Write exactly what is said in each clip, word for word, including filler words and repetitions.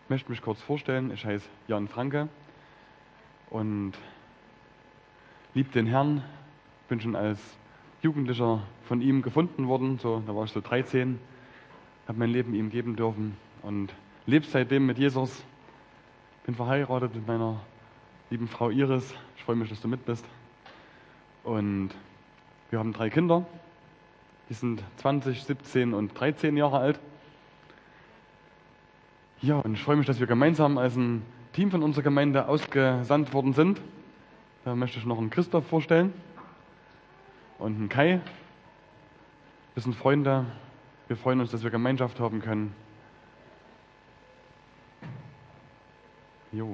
möchte mich kurz vorstellen. Ich heiße Jan Franke und liebe den Herrn. Bin schon als Jugendlicher von ihm gefunden worden. So, da war ich so dreizehn, habe mein Leben ihm geben dürfen und lebe seitdem mit Jesus. Bin verheiratet mit meiner lieben Frau Iris. Ich freue mich, dass du mit bist. Und wir haben drei Kinder. Die sind zwanzig, siebzehn und dreizehn Jahre alt. Ja, und ich freue mich, dass wir gemeinsam als ein Team von unserer Gemeinde ausgesandt worden sind. Da möchte ich noch einen Christoph vorstellen und einen Kai. Wir sind Freunde. Wir freuen uns, dass wir Gemeinschaft haben können. Jo.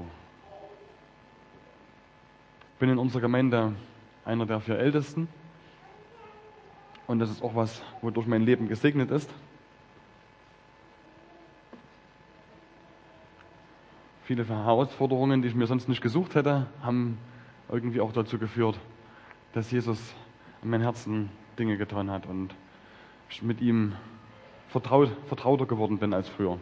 Ich bin in unserer Gemeinde einer der vier Ältesten. Und das ist auch was, wodurch mein Leben gesegnet ist. Viele Herausforderungen, die ich mir sonst nicht gesucht hätte, haben irgendwie auch dazu geführt, dass Jesus an mein Herzen Dinge getan hat und ich mit ihm vertraut, vertrauter geworden bin als früher.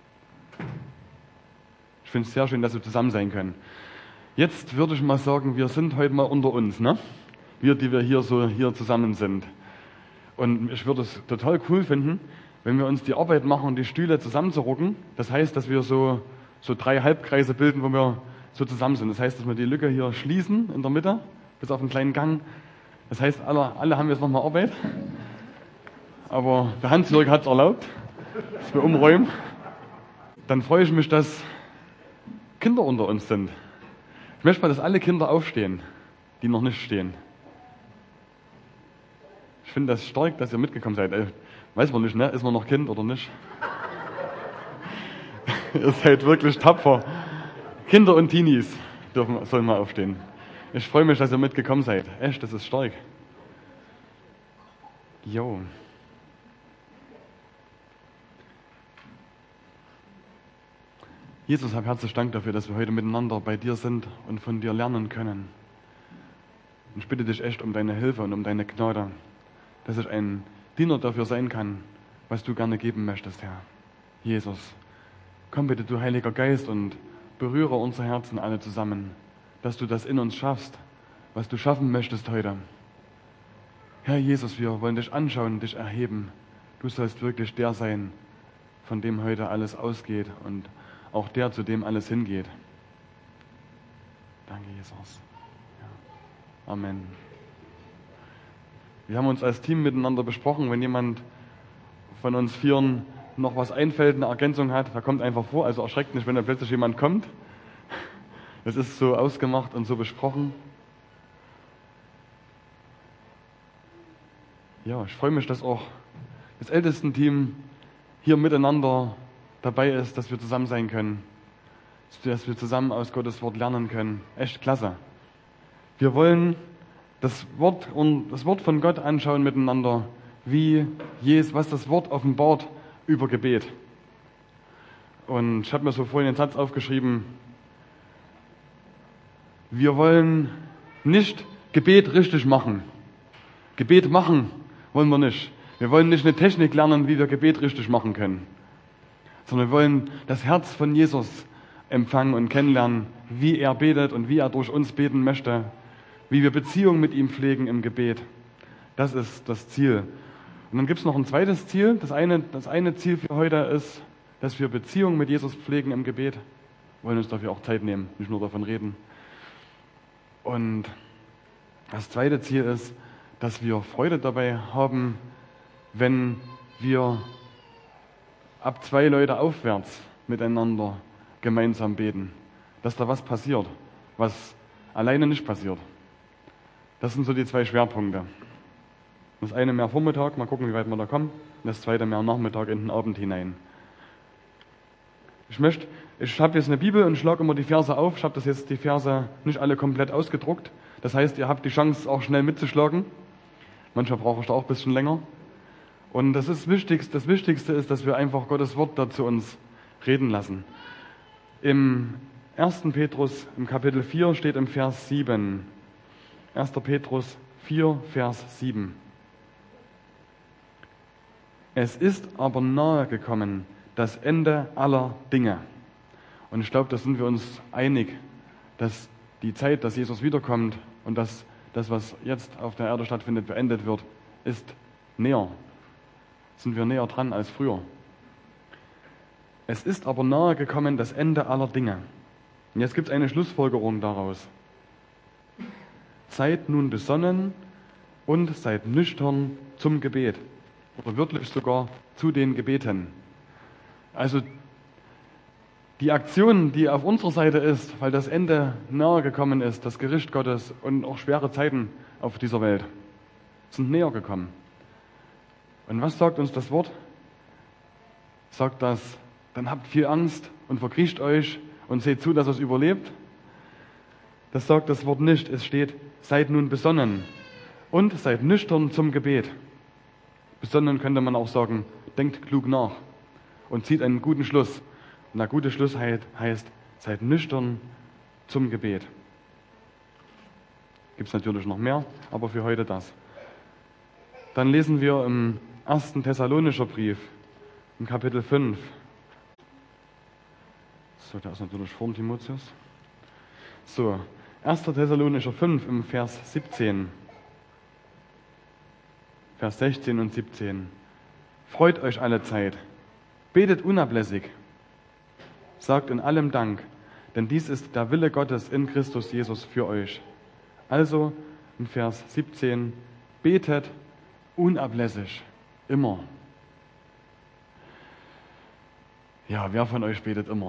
Ich finde es sehr schön, dass wir zusammen sein können. Jetzt würde ich mal sagen, wir sind heute mal unter uns, ne? Wir, die wir hier so hier zusammen sind. Und ich würde es total cool finden, wenn wir uns die Arbeit machen, die Stühle zusammenzurucken. Das heißt, dass wir so, so drei Halbkreise bilden, wo wir so zusammen sind. Das heißt, dass wir die Lücke hier schließen in der Mitte, bis auf einen kleinen Gang. Das heißt, alle, alle haben jetzt nochmal Arbeit. Aber der Hans-Jörg hat es erlaubt, dass wir umräumen. Dann freue ich mich, dass Kinder unter uns sind. Ich möchte mal, dass alle Kinder aufstehen, die noch nicht stehen. Ich finde das stark, dass ihr mitgekommen seid. Ey, weiß man nicht, ne? Ist man noch Kind oder nicht? Ihr seid wirklich tapfer. Kinder und Teenies dürfen, sollen mal aufstehen. Ich freue mich, dass ihr mitgekommen seid. Echt, das ist stark. Jo. Jesus, hab herzlich Dank dafür, dass wir heute miteinander bei dir sind und von dir lernen können. Und ich bitte dich echt um deine Hilfe und um deine Gnade, dass ich ein Diener dafür sein kann, was du gerne geben möchtest, Herr. Jesus, komm bitte, du Heiliger Geist, und berühre unsere Herzen alle zusammen, dass du das in uns schaffst, was du schaffen möchtest heute. Herr Jesus, wir wollen dich anschauen, dich erheben. Du sollst wirklich der sein, von dem heute alles ausgeht und auch der, zu dem alles hingeht. Danke, Jesus. Ja. Amen. Wir haben uns als Team miteinander besprochen, wenn jemand von uns Vieren noch was einfällt, eine Ergänzung hat, da kommt einfach vor, also erschreckt nicht, wenn da plötzlich jemand kommt. Es ist so ausgemacht und so besprochen. Ja, ich freue mich, dass auch das Ältestenteam hier miteinander dabei ist, dass wir zusammen sein können, dass wir zusammen aus Gottes Wort lernen können. Echt klasse. Wir wollen das Wort und das Wort von Gott anschauen miteinander, wie Jesus, was das Wort offenbart über Gebet. Und ich habe mir so vorhin den Satz aufgeschrieben: Wir wollen nicht Gebet richtig machen. Gebet machen wollen wir nicht. Wir wollen nicht eine Technik lernen, wie wir Gebet richtig machen können, sondern wir wollen das Herz von Jesus empfangen und kennenlernen, wie er betet und wie er durch uns beten möchte, wie wir Beziehung mit ihm pflegen im Gebet. Das ist das Ziel. Und dann gibt es noch ein zweites Ziel. Das eine, das eine Ziel für heute ist, dass wir Beziehung mit Jesus pflegen im Gebet. Wir wollen uns dafür auch Zeit nehmen, nicht nur davon reden. Und das zweite Ziel ist, dass wir Freude dabei haben, wenn wir ab zwei Leute aufwärts miteinander gemeinsam beten. Dass da was passiert, was alleine nicht passiert. Das sind so die zwei Schwerpunkte. Das eine mehr Vormittag, mal gucken, wie weit wir da kommen. Und das zweite mehr Nachmittag in den Abend hinein. Ich möchte, ich habe jetzt eine Bibel und schlage immer die Verse auf. Ich habe das jetzt die Verse nicht alle komplett ausgedruckt. Das heißt, ihr habt die Chance, auch schnell mitzuschlagen. Manchmal brauche ich da auch ein bisschen länger. Und das ist Wichtigste, das Wichtigste ist, dass wir einfach Gottes Wort da zu uns reden lassen. Im ersten Petrus, im Kapitel vier, steht im Vers sieben. erster Petrus vier, Vers sieben. Es ist aber nahe gekommen, das Ende aller Dinge. Und ich glaube, da sind wir uns einig, dass die Zeit, dass Jesus wiederkommt und dass das, was jetzt auf der Erde stattfindet, beendet wird, ist näher. Sind wir näher dran als früher. Es ist aber nahe gekommen das Ende aller Dinge. Und jetzt gibt es eine Schlussfolgerung daraus. Seid nun besonnen und seid nüchtern zum Gebet. Oder wörtlich sogar zu den Gebeten. Also die Aktion, die auf unserer Seite ist, weil das Ende nahe gekommen ist, das Gericht Gottes und auch schwere Zeiten auf dieser Welt, sind näher gekommen. Und was sagt uns das Wort? Sagt das, dann habt viel Angst und verkriecht euch und seht zu, dass ihr es überlebt? Das sagt das Wort nicht. Es steht, seid nun besonnen und seid nüchtern zum Gebet. Besonnen könnte man auch sagen, denkt klug nach und zieht einen guten Schluss. Und der gute Schluss heißt, seid nüchtern zum Gebet. Gibt es natürlich noch mehr, aber für heute das. Dann lesen wir im ersten Thessalonischer Brief, im Kapitel fünf. So, der ist natürlich vor Timotheus. So, erster Thessalonischer fünf im Vers siebzehn. Vers sechzehn und siebzehn. Freut euch alle Zeit, betet unablässig, sagt in allem Dank, denn dies ist der Wille Gottes in Christus Jesus für euch. Also im Vers siebzehn, betet unablässig, immer. Ja, wer von euch betet immer?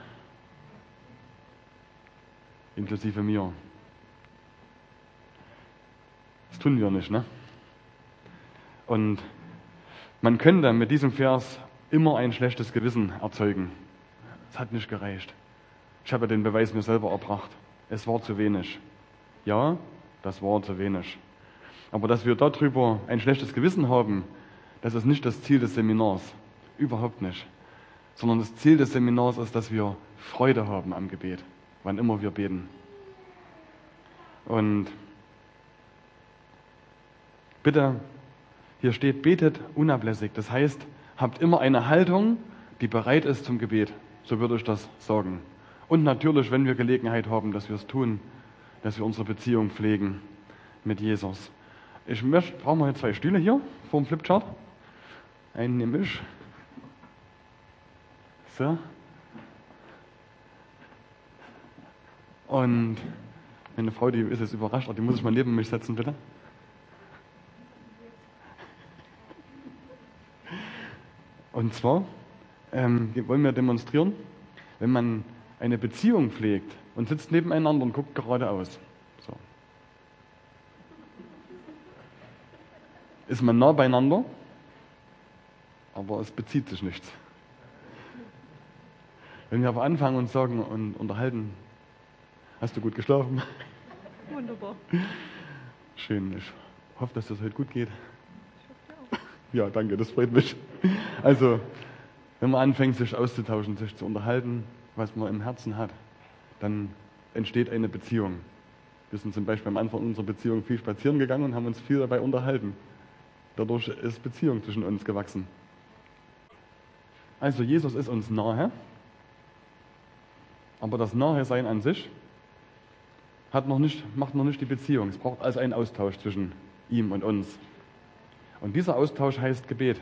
Inklusive mir. Das tun wir nicht, ne? Und man könnte mit diesem Vers immer ein schlechtes Gewissen erzeugen. Es hat nicht gereicht. Ich habe den Beweis mir selber erbracht. Es war zu wenig. Ja, das war zu wenig. Aber dass wir darüber ein schlechtes Gewissen haben, das ist nicht das Ziel des Seminars. Überhaupt nicht. Sondern das Ziel des Seminars ist, dass wir Freude haben am Gebet, wann immer wir beten. Und bitte, hier steht, betet unablässig. Das heißt, habt immer eine Haltung, die bereit ist zum Gebet. So würde ich das sagen. Und natürlich, wenn wir Gelegenheit haben, dass wir es tun, dass wir unsere Beziehung pflegen mit Jesus. Ich möchte, brauchen wir jetzt zwei Stühle hier vor dem Flipchart. Einen nehme ich. So. Und meine Frau, die ist jetzt überrascht, die muss ich mal neben mich setzen, bitte. Und zwar ähm, wollen wir demonstrieren, wenn man eine Beziehung pflegt und sitzt nebeneinander und guckt geradeaus. So. Ist man nah beieinander, aber es bezieht sich nichts. Wenn wir aber anfangen und sagen und unterhalten, hast du gut geschlafen? Wunderbar. Schön, ich hoffe, dass das heute gut geht. Ja, danke, das freut mich. Also, wenn man anfängt, sich auszutauschen, sich zu unterhalten, was man im Herzen hat, dann entsteht eine Beziehung. Wir sind zum Beispiel am Anfang unserer Beziehung viel spazieren gegangen und haben uns viel dabei unterhalten. Dadurch ist Beziehung zwischen uns gewachsen. Also, Jesus ist uns nahe, aber das Nahe-Sein an sich hat noch nicht, macht noch nicht die Beziehung. Es braucht also einen Austausch zwischen ihm und uns. Und dieser Austausch heißt Gebet.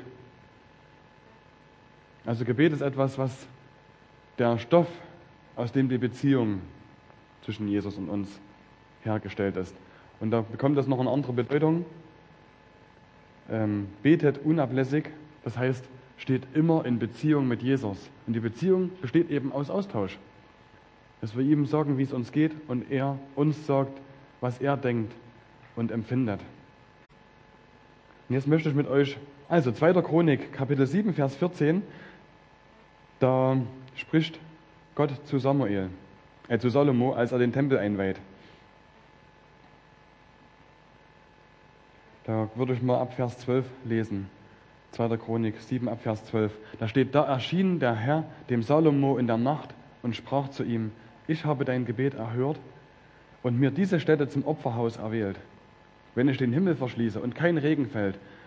Also Gebet ist etwas, was der Stoff, aus dem die Beziehung zwischen Jesus und uns hergestellt ist. Und da bekommt das noch eine andere Bedeutung. Ähm, betet unablässig, das heißt, steht immer in Beziehung mit Jesus. Und die Beziehung besteht eben aus Austausch. Dass wir ihm sagen, wie es uns geht und er uns sagt, was er denkt und empfindet. Und jetzt möchte ich mit euch, also zweiter Chronik, Kapitel sieben, Vers vierzehn, da spricht Gott zu Samuel, äh, zu Salomo, als er den Tempel einweiht. Da würde ich mal ab Vers zwölf lesen. zweiter Chronik sieben, ab Vers zwölf. Da steht, da erschien der Herr dem Salomo in der Nacht und sprach zu ihm, ich habe dein Gebet erhört und mir diese Stätte zum Opferhaus erwählt. Wenn ich den Himmel verschließe und kein Regen fällt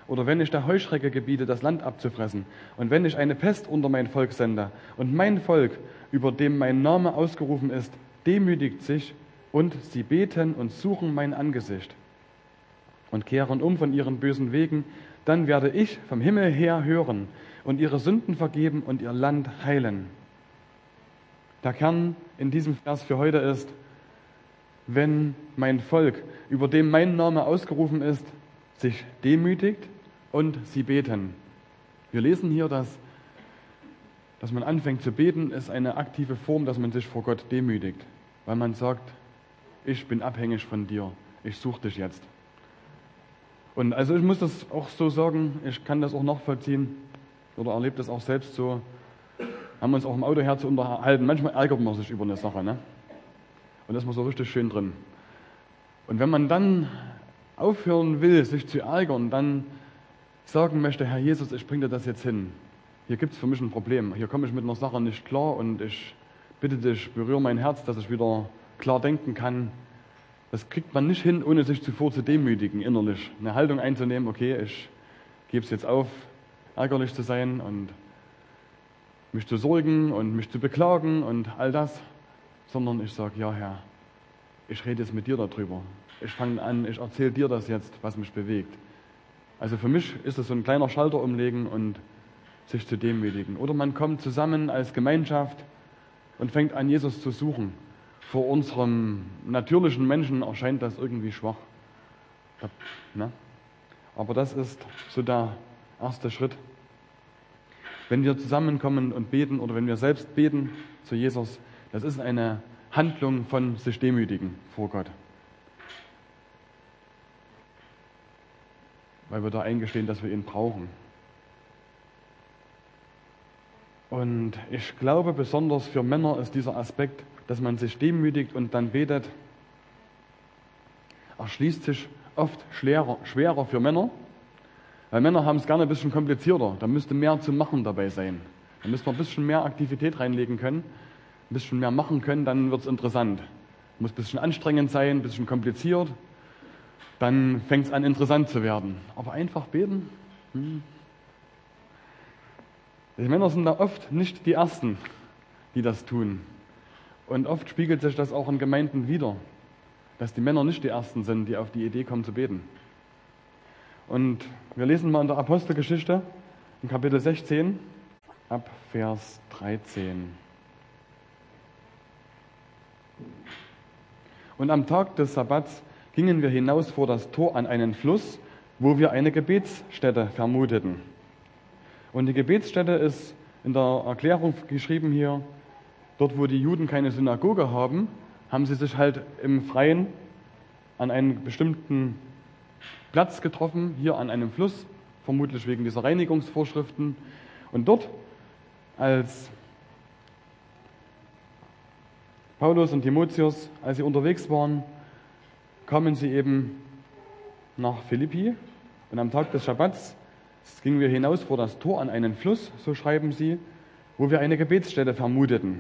Oder wenn ich der Heuschrecke gebiete, das Land abzufressen. Und wenn ich eine Pest unter mein Volk sende. Und mein Volk, über dem mein Name ausgerufen ist, demütigt sich und sie beten und suchen mein Angesicht und kehren um von ihren bösen Wegen, dann werde ich vom Himmel her hören und ihre Sünden vergeben und ihr Land heilen. Der Kern in diesem Vers für heute ist, wenn mein Volk, über dem mein Name ausgerufen ist, sich demütigt und sie beten. Wir lesen hier, dass, dass man anfängt zu beten, ist eine aktive Form, dass man sich vor Gott demütigt, weil man sagt, ich bin abhängig von dir, ich suche dich jetzt. Und also ich muss das auch so sagen, ich kann das auch nachvollziehen oder erlebe das auch selbst so, haben uns auch im Auto her zu unterhalten. Manchmal ärgert man sich über eine Sache, ne? Und da ist man so richtig schön drin. Und wenn man dann aufhören will, sich zu ärgern, dann sagen möchte, Herr Jesus, ich bringe dir das jetzt hin. Hier gibt es für mich ein Problem. Hier komme ich mit einer Sache nicht klar und ich bitte dich, berühre mein Herz, dass ich wieder klar denken kann. Das kriegt man nicht hin, ohne sich zuvor zu demütigen, innerlich. Eine Haltung einzunehmen, okay, ich gebe es jetzt auf, ärgerlich zu sein und mich zu sorgen und mich zu beklagen und all das, sondern ich sage, ja Herr, ich rede jetzt mit dir darüber. Ich fange an, ich erzähle dir das jetzt, was mich bewegt. Also für mich ist es so ein kleiner Schalter umlegen und sich zu demütigen. Oder man kommt zusammen als Gemeinschaft und fängt an, Jesus zu suchen. Vor unserem natürlichen Menschen erscheint das irgendwie schwach. Ne? Aber das ist so der erste Schritt. Wenn wir zusammenkommen und beten oder wenn wir selbst beten zu Jesus, das ist eine Handlung von sich demütigen vor Gott. Weil wir da eingestehen, dass wir ihn brauchen. Und ich glaube, besonders für Männer ist dieser Aspekt, dass man sich demütigt und dann betet, erschließt sich oft schwerer, schwerer für Männer, weil Männer haben es gerne ein bisschen komplizierter. Da müsste mehr zu machen dabei sein. Da müsste man ein bisschen mehr Aktivität reinlegen können, ein bisschen mehr machen können, dann wird es interessant. Muss ein bisschen anstrengend sein, ein bisschen kompliziert, dann fängt es an interessant zu werden. Aber einfach beten, hm. Die Männer sind da oft nicht die Ersten, die das tun. Und oft spiegelt sich das auch in Gemeinden wider, dass die Männer nicht die Ersten sind, die auf die Idee kommen zu beten. Und wir lesen mal in der Apostelgeschichte, in Kapitel sechzehn, ab Vers dreizehn. Und am Tag des Sabbats gingen wir hinaus vor das Tor an einen Fluss, wo wir eine Gebetsstätte vermuteten. Und die Gebetsstätte ist in der Erklärung geschrieben hier, dort wo die Juden keine Synagoge haben, haben sie sich halt im Freien an einen bestimmten Platz getroffen, hier an einem Fluss, vermutlich wegen dieser Reinigungsvorschriften. Und dort, als Paulus und Timotheus, als sie unterwegs waren, kamen sie eben nach Philippi und am Tag des Schabbats gingen wir hinaus vor das Tor an einen Fluss, so schreiben sie, wo wir eine Gebetsstätte vermuteten.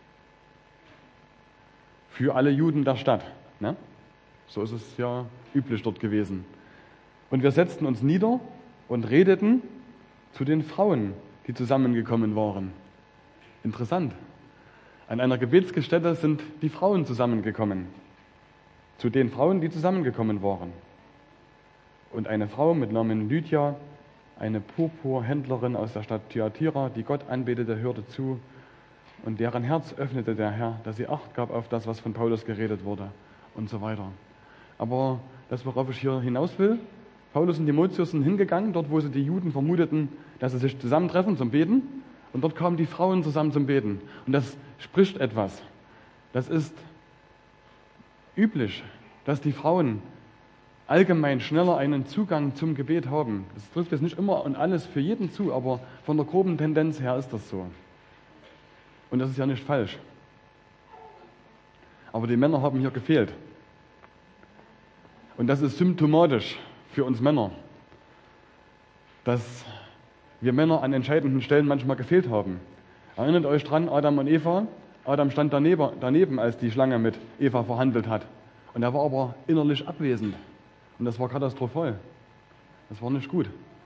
Für alle Juden der Stadt. Ne? So ist es ja üblich dort gewesen. Und wir setzten uns nieder und redeten zu den Frauen, die zusammengekommen waren. Interessant. An einer Gebetsstätte sind die Frauen zusammengekommen. Zu den Frauen, die zusammengekommen waren. Und eine Frau mit Namen Lydia, eine Purpurhändlerin aus der Stadt Thyatira, die Gott anbetete, hörte zu und deren Herz öffnete der Herr, dass sie Acht gab auf das, was von Paulus geredet wurde und so weiter. Aber das, worauf ich hier hinaus will, Paulus und Timotheus sind hingegangen, dort wo sie die Juden vermuteten, dass sie sich zusammentreffen zum Beten und dort kamen die Frauen zusammen zum Beten. Und das spricht etwas. Das ist üblich, dass die Frauen allgemein schneller einen Zugang zum Gebet haben. Das trifft jetzt nicht immer und alles für jeden zu, aber von der groben Tendenz her ist das so. Und das ist ja nicht falsch. Aber die Männer haben hier gefehlt. Und das ist symptomatisch für uns Männer, dass wir Männer an entscheidenden Stellen manchmal gefehlt haben. Erinnert euch dran, Adam und Eva? Adam stand daneben, daneben, als die Schlange mit Eva verhandelt hat. Und er war aber innerlich abwesend. Und das war katastrophal. Das war nicht gut.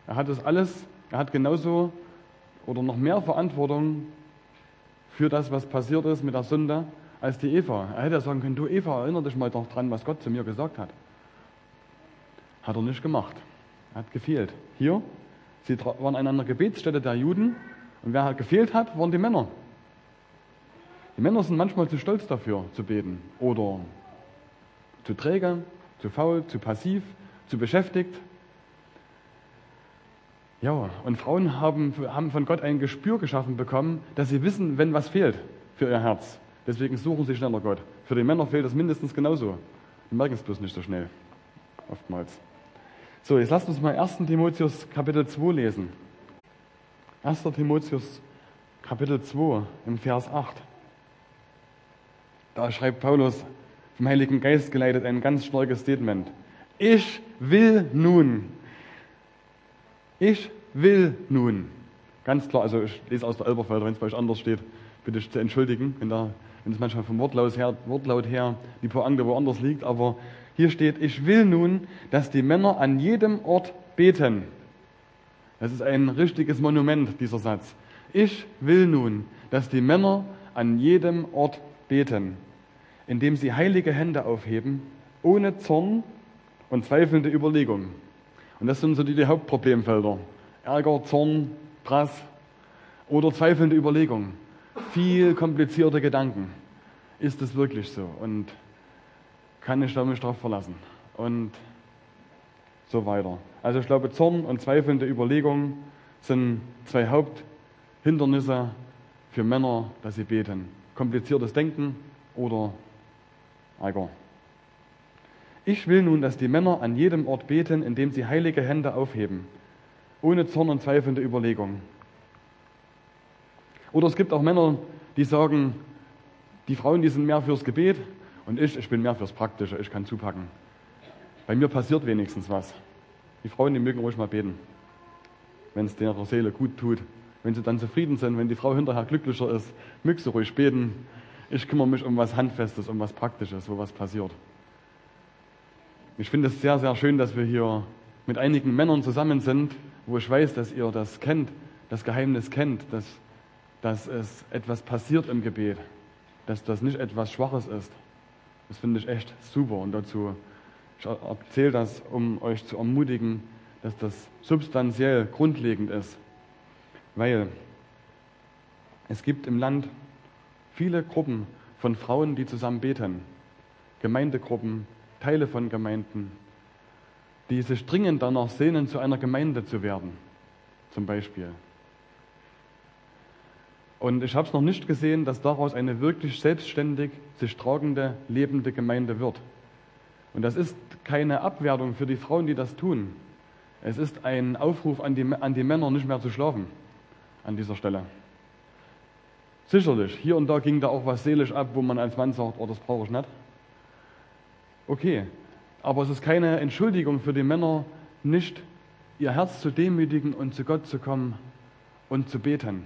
Er hat das alles, er hat genauso oder noch mehr Verantwortung für das, was passiert ist mit der Sünde, als die Eva. Er hätte sagen können, du Eva, erinnere dich mal doch dran, was Gott zu mir gesagt hat. Hat er nicht gemacht. Er hat gefehlt. Hier, sie waren an einer Gebetsstätte der Juden und wer halt gefehlt hat, waren die Männer. Die Männer sind manchmal zu stolz dafür, zu beten oder zu träge, zu faul, zu passiv, zu beschäftigt. Ja, und Frauen haben, haben von Gott ein Gespür geschaffen bekommen, dass sie wissen, wenn was fehlt für ihr Herz. Deswegen suchen sie schneller Gott. Für die Männer fehlt es mindestens genauso. Die merken es bloß nicht so schnell. Oftmals. So, jetzt lasst uns mal ersten Timotheus Kapitel zwei lesen. erster Timotheus Kapitel zwei im Vers acht. Da schreibt Paulus, vom Heiligen Geist geleitet, ein ganz starkes Statement. Ich will nun. Ich will nun. Ganz klar, also ich lese aus der Elberfelder, wenn es bei euch anders steht, bitte zu entschuldigen, wenn, da, wenn es manchmal vom Wortlaut her, Wortlaut her die Pointe woanders liegt, aber hier steht, ich will nun, dass die Männer an jedem Ort beten. Das ist ein richtiges Monument, dieser Satz. Ich will nun, dass die Männer an jedem Ort beten, indem sie heilige Hände aufheben, ohne Zorn und zweifelnde Überlegung. Und das sind so die, die Hauptproblemfelder. Ärger, Zorn, Prass oder zweifelnde Überlegung. Viel komplizierte Gedanken. Ist es wirklich so? Und kann ich da mich drauf verlassen? Und so weiter. Also ich glaube, Zorn und zweifelnde Überlegung sind zwei Haupthindernisse für Männer, dass sie beten. Kompliziertes Denken oder Ärger. Ich will nun, dass die Männer an jedem Ort beten, indem sie heilige Hände aufheben, ohne Zorn und zweifelnde Überlegung. Oder es gibt auch Männer, die sagen, die Frauen, die sind mehr fürs Gebet und ich, ich bin mehr fürs Praktische, ich kann zupacken. Bei mir passiert wenigstens was. Die Frauen, die mögen ruhig mal beten, wenn es der Seele gut tut. Wenn sie dann zufrieden sind, wenn die Frau hinterher glücklicher ist, mögen sie ruhig beten. Ich kümmere mich um was Handfestes, um was Praktisches, wo was passiert. Ich finde es sehr, sehr schön, dass wir hier mit einigen Männern zusammen sind, wo ich weiß, dass ihr das kennt, das Geheimnis kennt, dass, dass es etwas passiert im Gebet, dass das nicht etwas Schwaches ist. Das finde ich echt super und dazu, ich erzähle das, um euch zu ermutigen, dass das substanziell grundlegend ist, weil es gibt im Land viele Gruppen von Frauen, die zusammen beten, Gemeindegruppen, Teile von Gemeinden, die sich dringend danach sehnen, zu einer Gemeinde zu werden, zum Beispiel. Und ich habe es noch nicht gesehen, dass daraus eine wirklich selbstständig sich tragende, lebende Gemeinde wird. Und das ist keine Abwertung für die Frauen, die das tun. Es ist ein Aufruf an die, an die Männer, nicht mehr zu schlafen an dieser Stelle. Sicherlich, hier und da ging da auch was seelisch ab, wo man als Mann sagt, oh, das brauche ich nicht. Okay, aber es ist keine Entschuldigung für die Männer, nicht ihr Herz zu demütigen und zu Gott zu kommen und zu beten.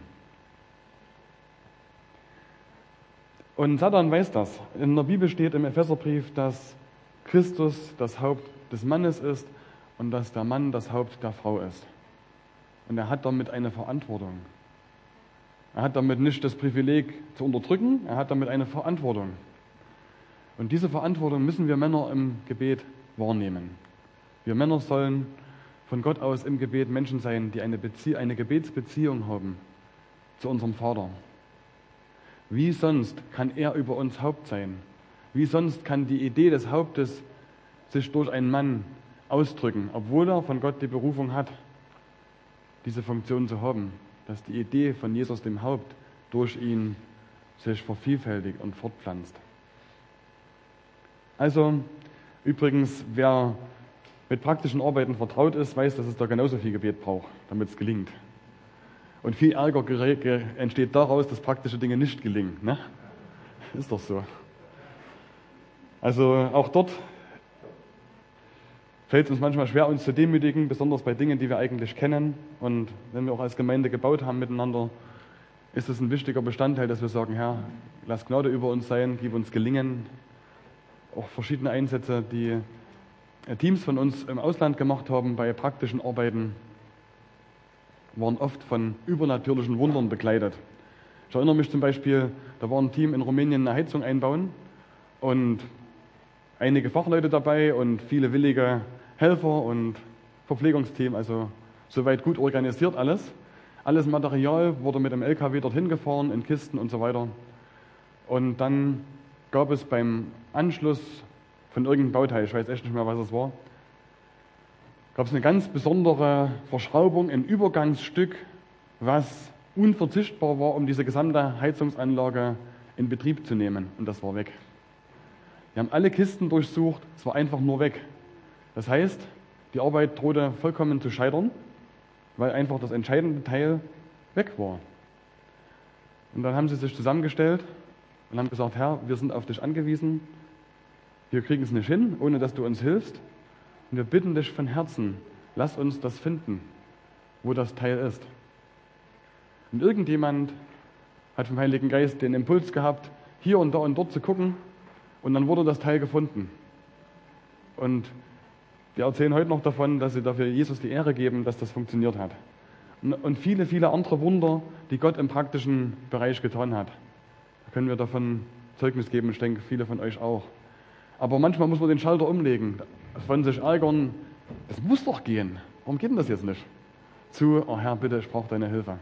Und Satan weiß das. In der Bibel steht im Epheserbrief, dass Christus das Haupt des Mannes ist und dass der Mann das Haupt der Frau ist. Und er hat damit eine Verantwortung. Er hat damit nicht das Privileg zu unterdrücken, er hat damit eine Verantwortung. Und diese Verantwortung müssen wir Männer im Gebet wahrnehmen. Wir Männer sollen von Gott aus im Gebet Menschen sein, die eine, Bezie- eine Gebetsbeziehung haben zu unserem Vater. Wie sonst kann er über uns Haupt sein? Wie sonst kann die Idee des Hauptes sich durch einen Mann ausdrücken, obwohl er von Gott die Berufung hat, diese Funktion zu haben, dass die Idee von Jesus dem Haupt durch ihn sich vervielfältigt und fortpflanzt. Also, übrigens, wer mit praktischen Arbeiten vertraut ist, weiß, dass es da genauso viel Gebet braucht, damit es gelingt. Und viel Ärger entsteht daraus, dass praktische Dinge nicht gelingen. Ne? Ist doch so. Also auch dort fällt es uns manchmal schwer, uns zu demütigen, besonders bei Dingen, die wir eigentlich kennen. Und wenn wir auch als Gemeinde gebaut haben miteinander, ist es ein wichtiger Bestandteil, dass wir sagen, Herr, lass Gnade über uns sein, gib uns Gelingen. Auch verschiedene Einsätze, die Teams von uns im Ausland gemacht haben bei praktischen Arbeiten. waren oft von übernatürlichen Wundern begleitet. Ich erinnere mich zum Beispiel, da war ein Team in Rumänien eine Heizung einbauen und einige Fachleute dabei und viele willige Helfer und Verpflegungsteam, also soweit gut organisiert alles. Alles Material wurde mit dem L K W dorthin gefahren, in Kisten und so weiter. Und dann gab es beim Anschluss von irgendeinem Bauteil, ich weiß echt nicht mehr, was es war, gab es eine ganz besondere Verschraubung, ein Übergangsstück, was unverzichtbar war, um diese gesamte Heizungsanlage in Betrieb zu nehmen. Und das war weg. Wir haben alle Kisten durchsucht, es war einfach nur weg. Das heißt, die Arbeit drohte vollkommen zu scheitern, weil einfach das entscheidende Teil weg war. Und dann haben sie sich zusammengestellt und haben gesagt, Herr, wir sind auf dich angewiesen, wir kriegen es nicht hin, ohne dass du uns hilfst. Und wir bitten dich von Herzen, lass uns das finden, wo das Teil ist. Und irgendjemand hat vom Heiligen Geist den Impuls gehabt, hier und da und dort zu gucken, und dann wurde das Teil gefunden. Und die erzählen heute noch davon, dass sie dafür Jesus die Ehre geben, dass das funktioniert hat. Und viele, viele andere Wunder, die Gott im praktischen Bereich getan hat. Da können wir davon Zeugnis geben, ich denke, viele von euch auch. Aber manchmal muss man den Schalter umlegen, von sich ärgern, das muss doch gehen. Warum geht denn das jetzt nicht? Zu, oh Herr, bitte, ich brauche deine Hilfe.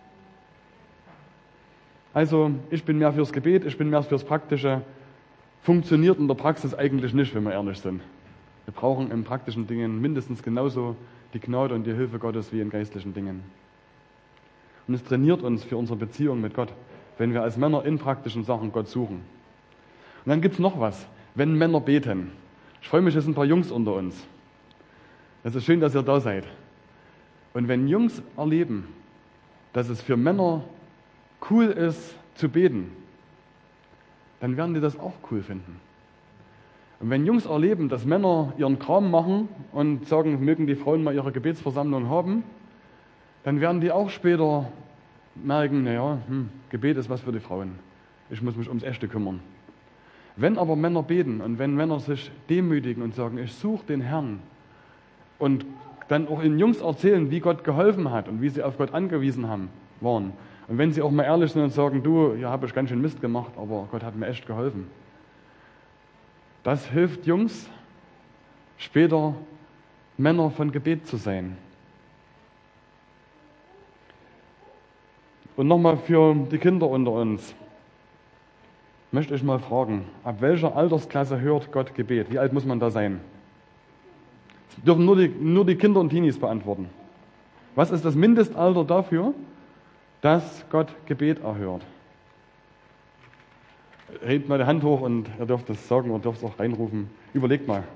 Also, ich bin mehr fürs Gebet, ich bin mehr fürs Praktische. Funktioniert in der Praxis eigentlich nicht, wenn wir ehrlich sind. Wir brauchen in praktischen Dingen mindestens genauso die Gnade und die Hilfe Gottes wie in geistlichen Dingen. Und es trainiert uns für unsere Beziehung mit Gott, wenn wir als Männer in praktischen Sachen Gott suchen. Und dann gibt es noch was, wenn Männer beten. Ich freue mich, es sind ein paar Jungs unter uns. Es ist schön, dass ihr da seid. Und wenn Jungs erleben, dass es für Männer cool ist zu beten, dann werden die das auch cool finden. Und wenn Jungs erleben, dass Männer ihren Kram machen und sagen, mögen die Frauen mal ihre Gebetsversammlung haben, dann werden die auch später merken, naja, hm, Gebet ist was für die Frauen. Ich muss mich ums Echte kümmern. Wenn aber Männer beten und wenn Männer sich demütigen und sagen, ich suche den Herrn und dann auch den Jungs erzählen, wie Gott geholfen hat und wie sie auf Gott angewiesen haben, waren. Und wenn sie auch mal ehrlich sind und sagen, du, hier habe ich ganz schön Mist gemacht, aber Gott hat mir echt geholfen. Das hilft Jungs, später Männer von Gebet zu sein. Und nochmal für die Kinder unter uns. Möchte ich mal fragen, ab welcher Altersklasse hört Gott Gebet? Wie alt muss man da sein? Das dürfen nur die, nur die Kinder und Teenies beantworten. Was ist das Mindestalter dafür, dass Gott Gebet erhört? Hebt mal die Hand hoch und ihr dürft das sagen oder dürft es auch reinrufen. Überlegt mal.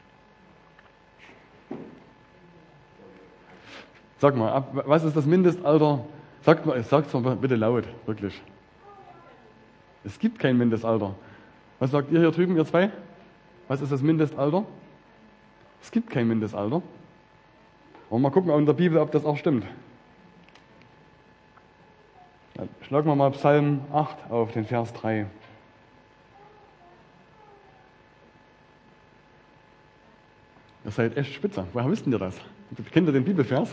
Sag mal, ab, was ist das Mindestalter? Sagt mal, sagt mal bitte laut, wirklich. Es gibt kein Mindestalter. Was sagt ihr hier drüben, ihr zwei? Was ist das Mindestalter? Es gibt kein Mindestalter. Wollen wir mal gucken in der Bibel, ob das auch stimmt. Schlagen wir mal Psalm acht auf, den Vers drei. Ihr seid echt spitze. Woher wisst ihr das? Kennt ihr den Bibelvers?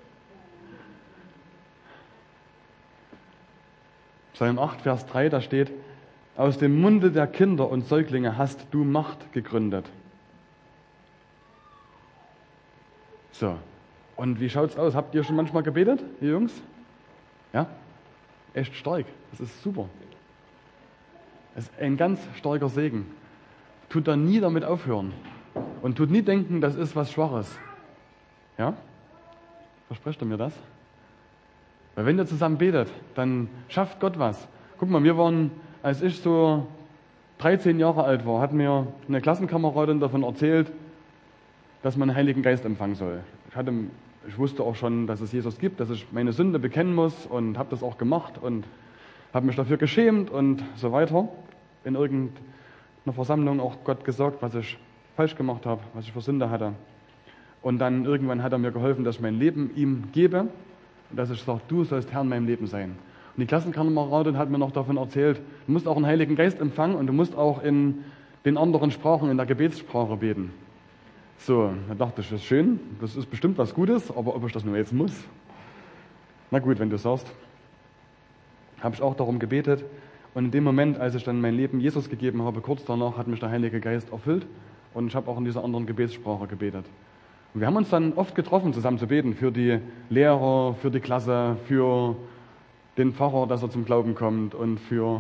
Psalm acht, Vers drei, da steht, aus dem Munde der Kinder und Säuglinge hast du Macht gegründet. So, und wie schaut's aus? Habt ihr schon manchmal gebetet, ihr Jungs? Ja? Echt stark. Das ist super. Das ist ein ganz starker Segen. Tut da nie damit aufhören. Und tut nie denken, das ist was Schwaches. Ja? Versprecht ihr mir das? Weil wenn ihr zusammen betet, dann schafft Gott was. Guck mal, wir waren, als ich so dreizehn Jahre alt war, hat mir eine Klassenkameradin davon erzählt, dass man den Heiligen Geist empfangen soll. Ich, hatte, ich wusste auch schon, dass es Jesus gibt, dass ich meine Sünde bekennen muss und habe das auch gemacht und habe mich dafür geschämt und so weiter. In irgendeiner Versammlung auch Gott gesagt, was ich falsch gemacht habe, was ich für Sünde hatte. Und dann irgendwann hat er mir geholfen, dass ich mein Leben ihm gebe und dass ich sage, du sollst Herr in meinem Leben sein. Und die Klassenkameradin hat mir noch davon erzählt, du musst auch einen Heiligen Geist empfangen und du musst auch in den anderen Sprachen, in der Gebetssprache beten. So, da dachte ich, das ist schön, das ist bestimmt was Gutes, aber ob ich das nur jetzt muss? Na gut, wenn du sagst, habe ich auch darum gebetet. Und in dem Moment, als ich dann mein Leben Jesus gegeben habe, kurz danach hat mich der Heilige Geist erfüllt und ich habe auch in dieser anderen Gebetssprache gebetet. Und wir haben uns dann oft getroffen, zusammen zu beten, für die Lehrer, für die Klasse, für den Pfarrer, dass er zum Glauben kommt und für,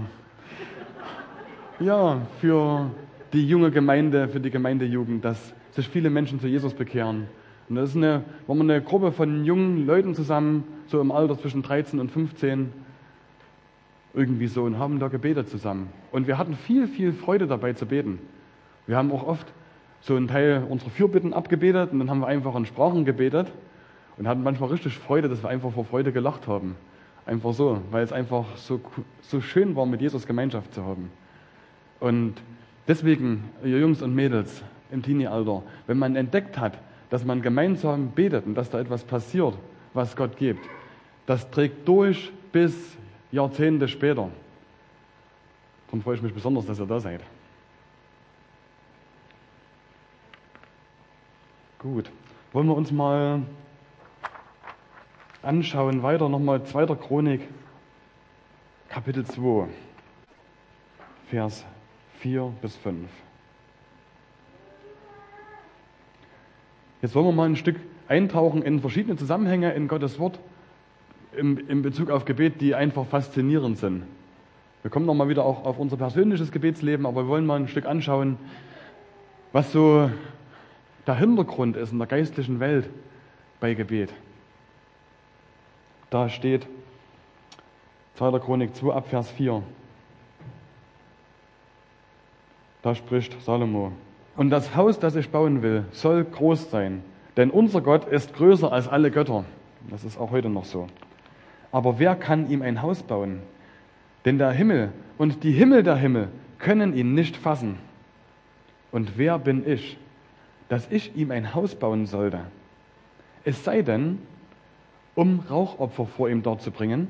ja, für die junge Gemeinde, für die Gemeindejugend, dass sich viele Menschen zu Jesus bekehren. Und das ist eine, waren wir eine Gruppe von jungen Leuten zusammen, so im Alter zwischen dreizehn und fünfzehn, irgendwie so, und haben da gebetet zusammen. Und wir hatten viel, viel Freude dabei zu beten. Wir haben auch oft so einen Teil unserer Fürbitten abgebetet und dann haben wir einfach in Sprachen gebetet und hatten manchmal richtig Freude, dass wir einfach vor Freude gelacht haben. Einfach so, weil es einfach so, so schön war, mit Jesus Gemeinschaft zu haben. Und deswegen, ihr Jungs und Mädels im Teenie-Alter, wenn man entdeckt hat, dass man gemeinsam betet und dass da etwas passiert, was Gott gibt, das trägt durch bis Jahrzehnte später. Darum freue ich mich besonders, dass ihr da seid. Gut, wollen wir uns mal anschauen, weiter nochmal zweiter Chronik, Kapitel zwei, Vers vier bis fünf. Jetzt wollen wir mal ein Stück eintauchen in verschiedene Zusammenhänge in Gottes Wort im, in Bezug auf Gebet, die einfach faszinierend sind. Wir kommen nochmal wieder auch auf unser persönliches Gebetsleben, aber wir wollen mal ein Stück anschauen, was so der Hintergrund ist in der geistlichen Welt bei Gebet. Da steht zweiter Chronik zwei ab Vers vier. Da spricht Salomo: Und das Haus, das ich bauen will, soll groß sein, denn unser Gott ist größer als alle Götter. Das ist auch heute noch so. Aber wer kann ihm ein Haus bauen? Denn der Himmel und die Himmel der Himmel können ihn nicht fassen. Und wer bin ich, dass ich ihm ein Haus bauen sollte? Es sei denn, um Rauchopfer vor ihm darzubringen.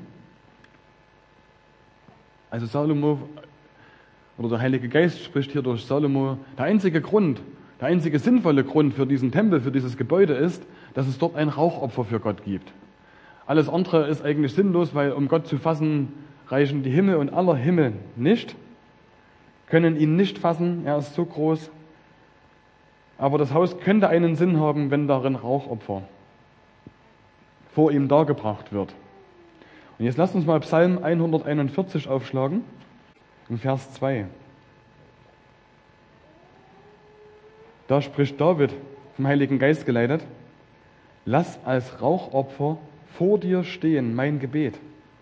Also Salomo, oder der Heilige Geist spricht hier durch Salomo, der einzige Grund, der einzige sinnvolle Grund für diesen Tempel, für dieses Gebäude ist, dass es dort ein Rauchopfer für Gott gibt. Alles andere ist eigentlich sinnlos, weil um Gott zu fassen, reichen die Himmel und aller Himmel nicht, können ihn nicht fassen, er ist so groß. Aber das Haus könnte einen Sinn haben, wenn darin Rauchopfer vor ihm dargebracht wird. Und jetzt lasst uns mal Psalm hunderteinundvierzig aufschlagen, in Vers zwei. Da spricht David, vom Heiligen Geist geleitet: Lass als Rauchopfer vor dir stehen mein Gebet.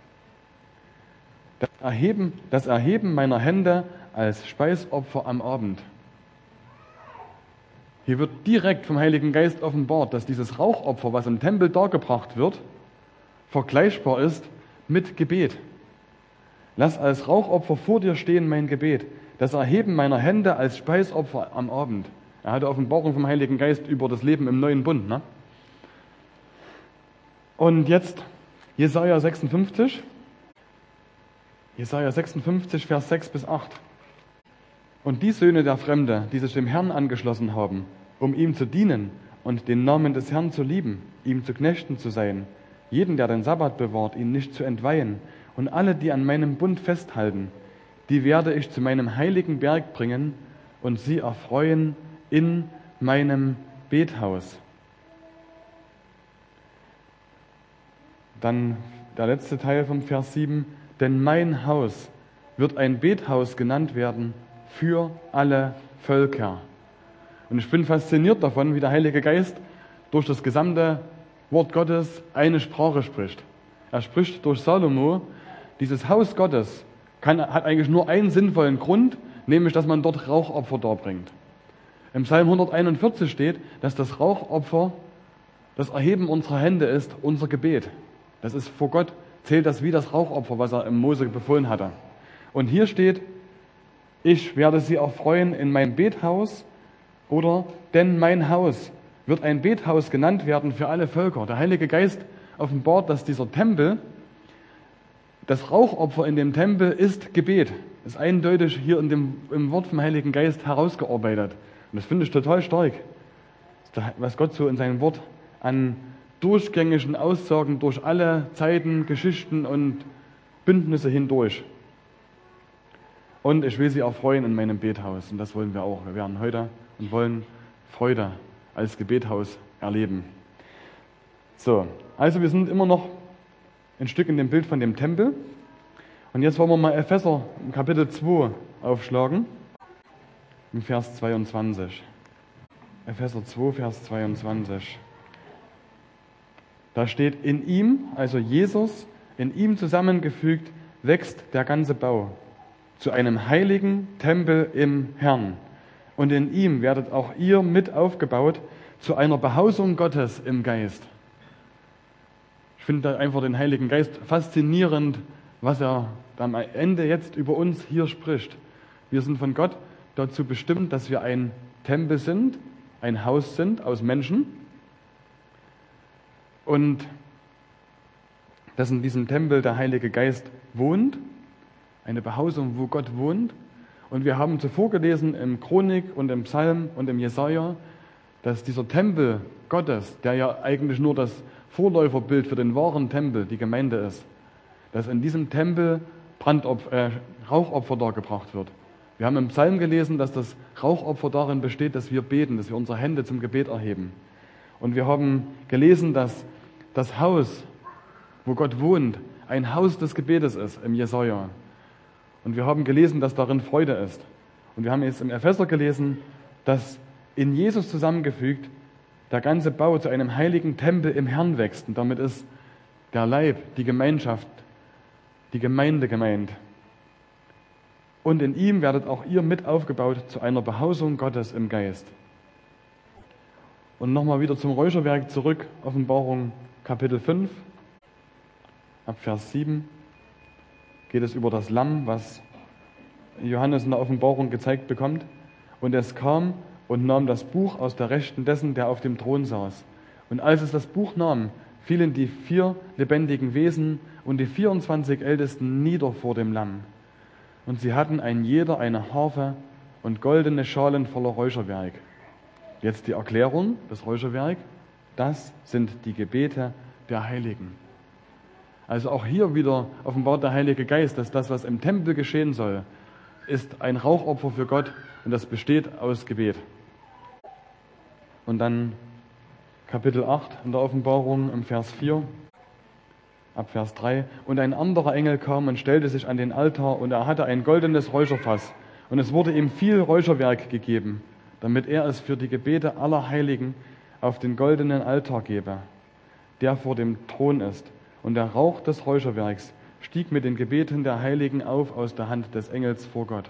Das Erheben, das Erheben meiner Hände als Speisopfer am Abend. Hier wird direkt vom Heiligen Geist offenbart, dass dieses Rauchopfer, was im Tempel dargebracht wird, vergleichbar ist mit Gebet. Lass als Rauchopfer vor dir stehen mein Gebet, das Erheben meiner Hände als Speisopfer am Abend. Er hatte Offenbarung vom Heiligen Geist über das Leben im neuen Bund. Ne? Und jetzt Jesaja sechsundfünfzig. Jesaja sechsundfünfzig, Vers sechs bis acht. Und die Söhne der Fremde, die sich dem Herrn angeschlossen haben, um ihm zu dienen und den Namen des Herrn zu lieben, ihm zu Knechten zu sein, jeden, der den Sabbat bewahrt, ihn nicht zu entweihen, und alle, die an meinem Bund festhalten, die werde ich zu meinem heiligen Berg bringen und sie erfreuen in meinem Bethaus. Dann der letzte Teil vom Vers sieben. Denn mein Haus wird ein Bethaus genannt werden für alle Völker. Und ich bin fasziniert davon, wie der Heilige Geist durch das gesamte Wort Gottes eine Sprache spricht. Er spricht durch Salomo. Dieses Haus Gottes kann, hat eigentlich nur einen sinnvollen Grund, nämlich, dass man dort Rauchopfer darbringt. Im Psalm hunderteinundvierzig steht, dass das Rauchopfer das Erheben unserer Hände ist, unser Gebet. Das ist vor Gott, zählt das wie das Rauchopfer, was er im Mose befohlen hatte. Und hier steht: Ich werde sie erfreuen in mein Bethaus, oder denn mein Haus wird ein Bethaus genannt werden für alle Völker. Der Heilige Geist offenbart, dass dieser Tempel, das Rauchopfer in dem Tempel ist Gebet. Das ist eindeutig hier in dem, im Wort vom Heiligen Geist herausgearbeitet. Und das finde ich total stark, was Gott so in seinem Wort an durchgängigen Aussagen durch alle Zeiten, Geschichten und Bündnisse hindurch. Und ich will sie erfreuen in meinem Bethaus. Und das wollen wir auch. Wir werden heute und wollen Freude als Gebethaus erleben. So, also wir sind immer noch ein Stück in dem Bild von dem Tempel. Und jetzt wollen wir mal Epheser Kapitel zwei aufschlagen, im Vers zweiundzwanzig. Epheser zwei, Vers zweiundzwanzig. Da steht, in ihm, also Jesus, in ihm zusammengefügt, wächst der ganze Bau zu einem heiligen Tempel im Herrn. Und in ihm werdet auch ihr mit aufgebaut zu einer Behausung Gottes im Geist. Ich finde da einfach den Heiligen Geist faszinierend, was er am Ende jetzt über uns hier spricht. Wir sind von Gott dazu bestimmt, dass wir ein Tempel sind, ein Haus sind aus Menschen. Und dass in diesem Tempel der Heilige Geist wohnt, eine Behausung, wo Gott wohnt. Und wir haben zuvor gelesen im Chronik und im Psalm und im Jesaja, dass dieser Tempel Gottes, der ja eigentlich nur das Vorläuferbild für den wahren Tempel, die Gemeinde ist, dass in diesem Tempel Brandopfer, äh, Rauchopfer dargebracht wird. Wir haben im Psalm gelesen, dass das Rauchopfer darin besteht, dass wir beten, dass wir unsere Hände zum Gebet erheben. Und wir haben gelesen, dass das Haus, wo Gott wohnt, ein Haus des Gebetes ist im Jesaja. Und wir haben gelesen, dass darin Freude ist. Und wir haben jetzt im Epheser gelesen, dass in Jesus zusammengefügt der ganze Bau zu einem heiligen Tempel im Herrn wächst. Und damit ist der Leib, die Gemeinschaft, die Gemeinde gemeint. Und in ihm werdet auch ihr mit aufgebaut zu einer Behausung Gottes im Geist. Und nochmal wieder zum Räucherwerk zurück, Offenbarung Kapitel fünf, ab Vers sieben. Geht es über das Lamm, was Johannes in der Offenbarung gezeigt bekommt. Und es kam und nahm das Buch aus der Rechten dessen, der auf dem Thron saß. Und als es das Buch nahm, fielen die vier lebendigen Wesen und die vierundzwanzig Ältesten nieder vor dem Lamm. Und sie hatten ein jeder eine Harfe und goldene Schalen voller Räucherwerk. Jetzt die Erklärung, das Räucherwerk, das sind die Gebete der Heiligen. Also auch hier wieder offenbart der Heilige Geist, dass das, was im Tempel geschehen soll, ist ein Rauchopfer für Gott und das besteht aus Gebet. Und dann Kapitel acht in der Offenbarung im Vers vier, ab Vers drei. Und ein anderer Engel kam und stellte sich an den Altar und er hatte ein goldenes Räucherfass und es wurde ihm viel Räucherwerk gegeben, damit er es für die Gebete aller Heiligen auf den goldenen Altar gebe, der vor dem Thron ist. Und der Rauch des Räucherwerks stieg mit den Gebeten der Heiligen auf aus der Hand des Engels vor Gott.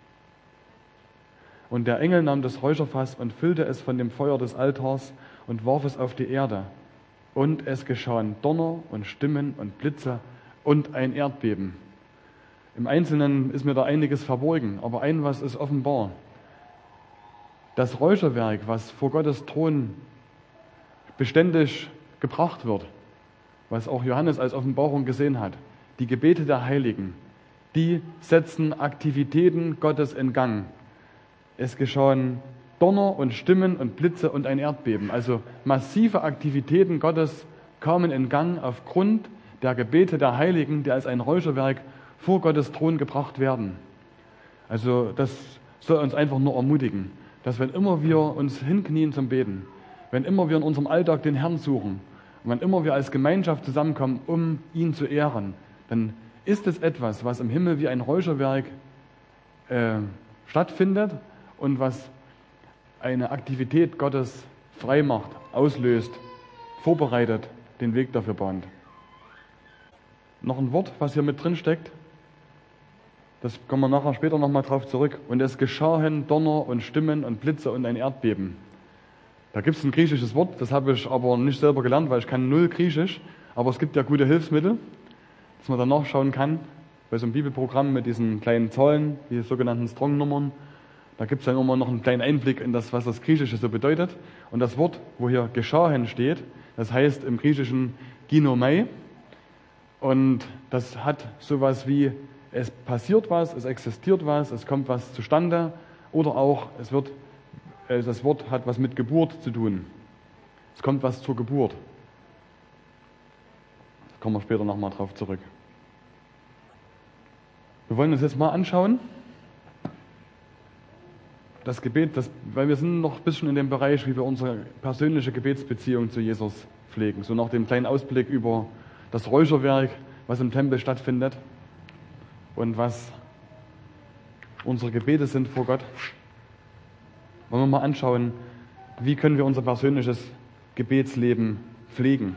Und der Engel nahm das Räucherfass und füllte es von dem Feuer des Altars und warf es auf die Erde. Und es geschahen Donner und Stimmen und Blitze und ein Erdbeben. Im Einzelnen ist mir da einiges verborgen, aber ein was ist offenbar. Das Räucherwerk, was vor Gottes Thron beständig gebracht wird, was auch Johannes als Offenbarung gesehen hat, die Gebete der Heiligen, die setzen Aktivitäten Gottes in Gang. Es geschahen Donner und Stimmen und Blitze und ein Erdbeben. Also massive Aktivitäten Gottes kamen in Gang aufgrund der Gebete der Heiligen, die als ein Räucherwerk vor Gottes Thron gebracht werden. Also das soll uns einfach nur ermutigen, dass wenn immer wir uns hinknien zum Beten, wenn immer wir in unserem Alltag den Herrn suchen, und wenn immer wir als Gemeinschaft zusammenkommen, um ihn zu ehren, dann ist es etwas, was im Himmel wie ein Räucherwerk äh, stattfindet und was eine Aktivität Gottes frei macht, auslöst, vorbereitet, den Weg dafür bahnt. Noch ein Wort, was hier mit drin steckt, das kommen wir nachher später nochmal drauf zurück. Und es geschahen Donner und Stimmen und Blitze und ein Erdbeben. Da gibt es ein griechisches Wort, das habe ich aber nicht selber gelernt, weil ich kann null Griechisch. Aber es gibt ja gute Hilfsmittel, dass man dann nachschauen kann. Bei so einem Bibelprogramm mit diesen kleinen Zahlen, die sogenannten Strong-Nummern, da gibt es dann immer noch einen kleinen Einblick in das, was das Griechische so bedeutet. Und das Wort, wo hier geschahen steht, das heißt im Griechischen ginomai. Und das hat sowas wie, es passiert was, es existiert was, es kommt was zustande. Oder auch, es wird das Wort hat was mit Geburt zu tun. Es kommt was zur Geburt. kommen wir später nochmal drauf zurück. Wir wollen uns jetzt mal anschauen, das Gebet, das, weil wir sind noch ein bisschen in dem Bereich, wie wir unsere persönliche Gebetsbeziehung zu Jesus pflegen. So nach dem kleinen Ausblick über das Räucherwerk, was im Tempel stattfindet und was unsere Gebete sind vor Gott. Wollen wir mal anschauen, wie können wir unser persönliches Gebetsleben pflegen.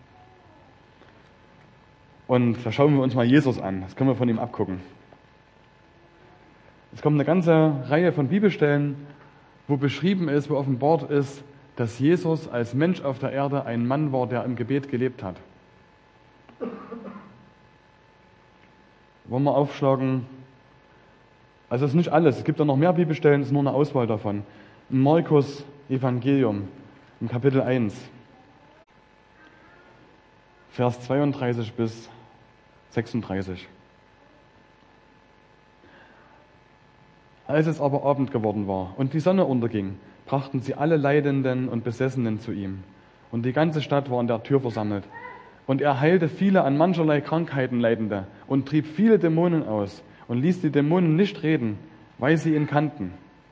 Und da schauen wir uns mal Jesus an. Das können wir von ihm abgucken. Es kommt eine ganze Reihe von Bibelstellen, wo beschrieben ist, wo offenbart ist, dass Jesus als Mensch auf der Erde ein Mann war, der im Gebet gelebt hat. Wollen wir aufschlagen? Also es ist nicht alles. Es gibt ja noch mehr Bibelstellen, es ist nur eine Auswahl davon. Im Markus Evangelium, im Kapitel eins, Vers zweiunddreißig bis sechsunddreißig. Als es aber Abend geworden war und die Sonne unterging, brachten sie alle Leidenden und Besessenen zu ihm. Und die ganze Stadt war an der Tür versammelt. Und er heilte viele an mancherlei Krankheiten Leidende und trieb viele Dämonen aus und ließ die Dämonen nicht reden, weil sie ihn kannten.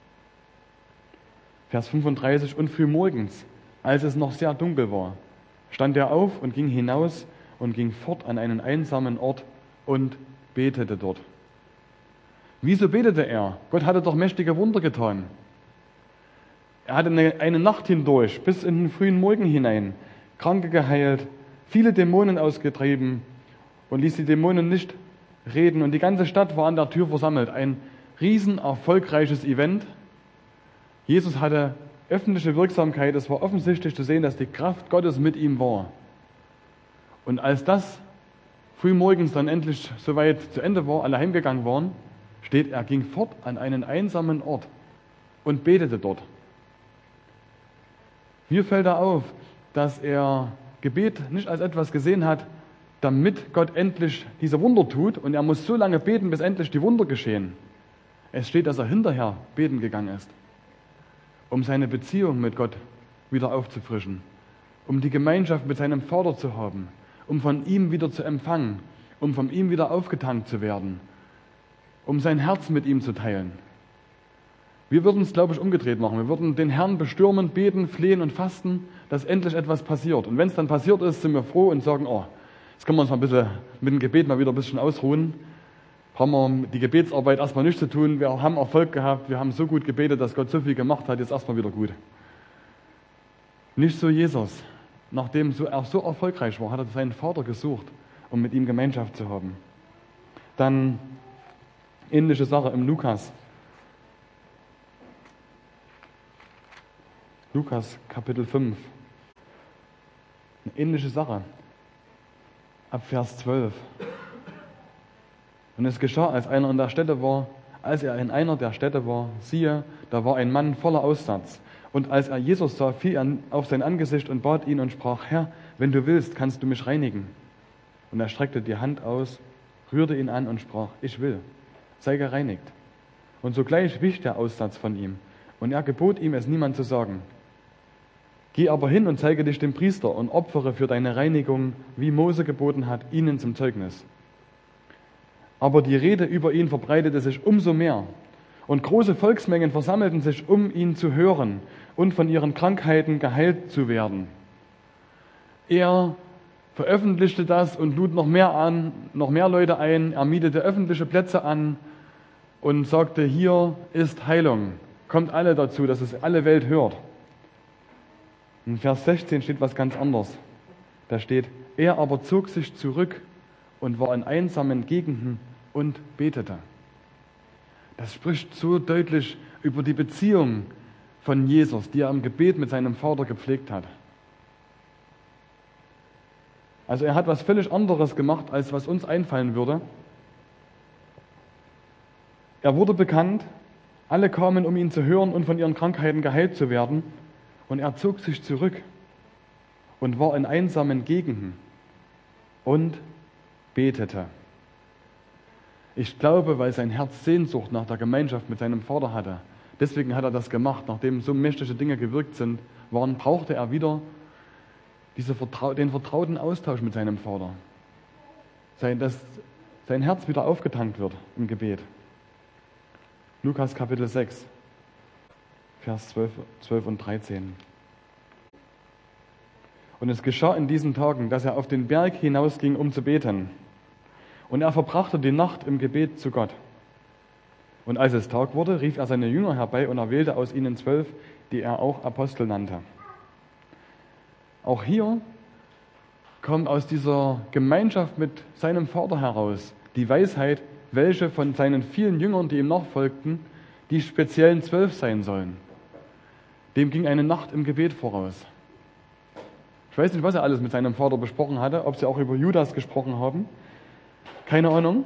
Vers fünfunddreißig. Und früh morgens, als es noch sehr dunkel war, stand er auf und ging hinaus und ging fort an einen einsamen Ort und betete dort. Wieso betete er? Gott hatte doch mächtige Wunder getan. Er hatte eine, eine Nacht hindurch, bis in den frühen Morgen hinein, Kranke geheilt, viele Dämonen ausgetrieben und ließ die Dämonen nicht reden. Und die ganze Stadt war an der Tür versammelt. Ein riesen erfolgreiches Event. Jesus hatte öffentliche Wirksamkeit. Es war offensichtlich zu sehen, dass die Kraft Gottes mit ihm war. Und als das frühmorgens dann endlich soweit zu Ende war, alle heimgegangen waren, steht, er ging fort an einen einsamen Ort und betete dort. Mir fällt da auf, dass er Gebet nicht als etwas gesehen hat, damit Gott endlich diese Wunder tut und er muss so lange beten, bis endlich die Wunder geschehen. Es steht, dass er hinterher beten gegangen ist, um seine Beziehung mit Gott wieder aufzufrischen, um die Gemeinschaft mit seinem Vater zu haben, um von ihm wieder zu empfangen, um von ihm wieder aufgetankt zu werden, um sein Herz mit ihm zu teilen. Wir würden es, glaube ich, umgedreht machen. Wir würden den Herrn bestürmen, beten, flehen und fasten, dass endlich etwas passiert. Und wenn es dann passiert ist, sind wir froh und sagen, oh, jetzt können wir uns mal ein bisschen mit dem Gebet mal wieder ein bisschen ausruhen. Haben wir die Gebetsarbeit erstmal nicht zu tun. Wir haben Erfolg gehabt. Wir haben so gut gebetet, dass Gott so viel gemacht hat. Jetzt erstmal wieder gut. Nicht so Jesus. Nachdem er so erfolgreich war, hat er seinen Vater gesucht, um mit ihm Gemeinschaft zu haben. Dann ähnliche Sache im Lukas. Lukas Kapitel fünf. Eine ähnliche Sache. Ab Vers zwölf. Und es geschah, als einer in der Stätte war, als er in einer der Städte war, siehe, da war ein Mann voller Aussatz. Und als er Jesus sah, fiel er auf sein Angesicht und bat ihn und sprach, Herr, wenn du willst, kannst du mich reinigen. Und er streckte die Hand aus, rührte ihn an und sprach, ich will, sei gereinigt. Und sogleich wich der Aussatz von ihm. Und er gebot ihm, es niemand zu sagen. Geh aber hin und zeige dich dem Priester und opfere für deine Reinigung, wie Mose geboten hat, ihnen zum Zeugnis. Aber die Rede über ihn verbreitete sich umso mehr. Und große Volksmengen versammelten sich, um ihn zu hören und von ihren Krankheiten geheilt zu werden. Er veröffentlichte das und lud noch mehr an, noch mehr Leute ein. Er mietete öffentliche Plätze an und sagte, hier ist Heilung. Kommt alle dazu, dass es alle Welt hört. In Vers sechzehn steht was ganz anderes. Da steht, er aber zog sich zurück und war in einsamen Gegenden und betete. Das spricht so deutlich über die Beziehung von Jesus, die er im Gebet mit seinem Vater gepflegt hat. Also er hat was völlig anderes gemacht, als was uns einfallen würde. Er wurde bekannt, alle kamen, um ihn zu hören und von ihren Krankheiten geheilt zu werden. Und er zog sich zurück und war in einsamen Gegenden und betete. Ich glaube, weil sein Herz Sehnsucht nach der Gemeinschaft mit seinem Vater hatte. Deswegen hat er das gemacht. Nachdem so mächtige Dinge gewirkt sind, waren, brauchte er wieder diese, den vertrauten Austausch mit seinem Vater. sein, dass sein Herz wieder aufgetankt wird im Gebet. Lukas Kapitel sechs, Vers zwölf, zwölf und dreizehn. Und es geschah in diesen Tagen, dass er auf den Berg hinausging, um zu beten. Und er verbrachte die Nacht im Gebet zu Gott. Und als es Tag wurde, rief er seine Jünger herbei und erwählte aus ihnen zwölf, die er auch Apostel nannte. Auch hier kommt aus dieser Gemeinschaft mit seinem Vater heraus die Weisheit, welche von seinen vielen Jüngern, die ihm nachfolgten, die speziellen zwölf sein sollen. Dem ging eine Nacht im Gebet voraus. Ich weiß nicht, was er alles mit seinem Vater besprochen hatte, ob sie auch über Judas gesprochen haben. Keine Ahnung.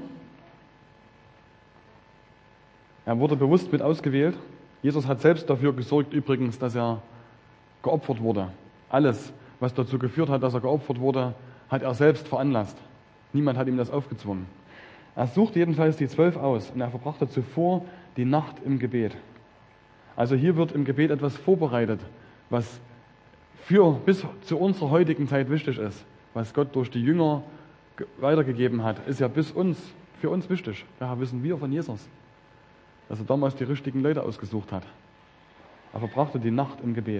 Er wurde bewusst mit ausgewählt. Jesus hat selbst dafür gesorgt übrigens, dass er geopfert wurde. Alles, was dazu geführt hat, dass er geopfert wurde, hat er selbst veranlasst. Niemand hat ihm das aufgezwungen. Er suchte jedenfalls die zwölf aus und er verbrachte zuvor die Nacht im Gebet. Also hier wird im Gebet etwas vorbereitet, was für bis zu unserer heutigen Zeit wichtig ist. Was Gott durch die Jünger weitergegeben hat, ist ja bis uns, für uns wichtig. Daher wissen wir von Jesus, dass er damals die richtigen Leute ausgesucht hat. Er verbrachte die Nacht im Gebet.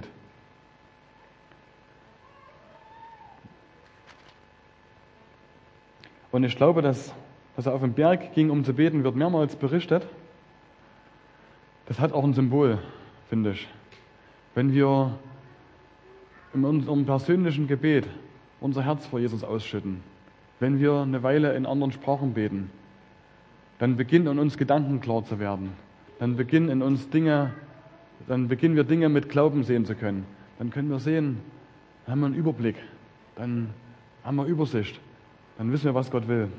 Und ich glaube, dass, dass er auf den Berg ging, um zu beten, wird mehrmals berichtet. Das hat auch ein Symbol, finde ich. Wenn wir in unserem persönlichen Gebet unser Herz vor Jesus ausschütten, wenn wir eine Weile in anderen Sprachen beten, dann beginnen in uns Gedanken klar zu werden. Dann beginnen in uns Dinge, dann beginnen wir Dinge mit Glauben sehen zu können. Dann können wir sehen, dann haben wir einen Überblick, dann haben wir Übersicht, dann wissen wir, was Gott will.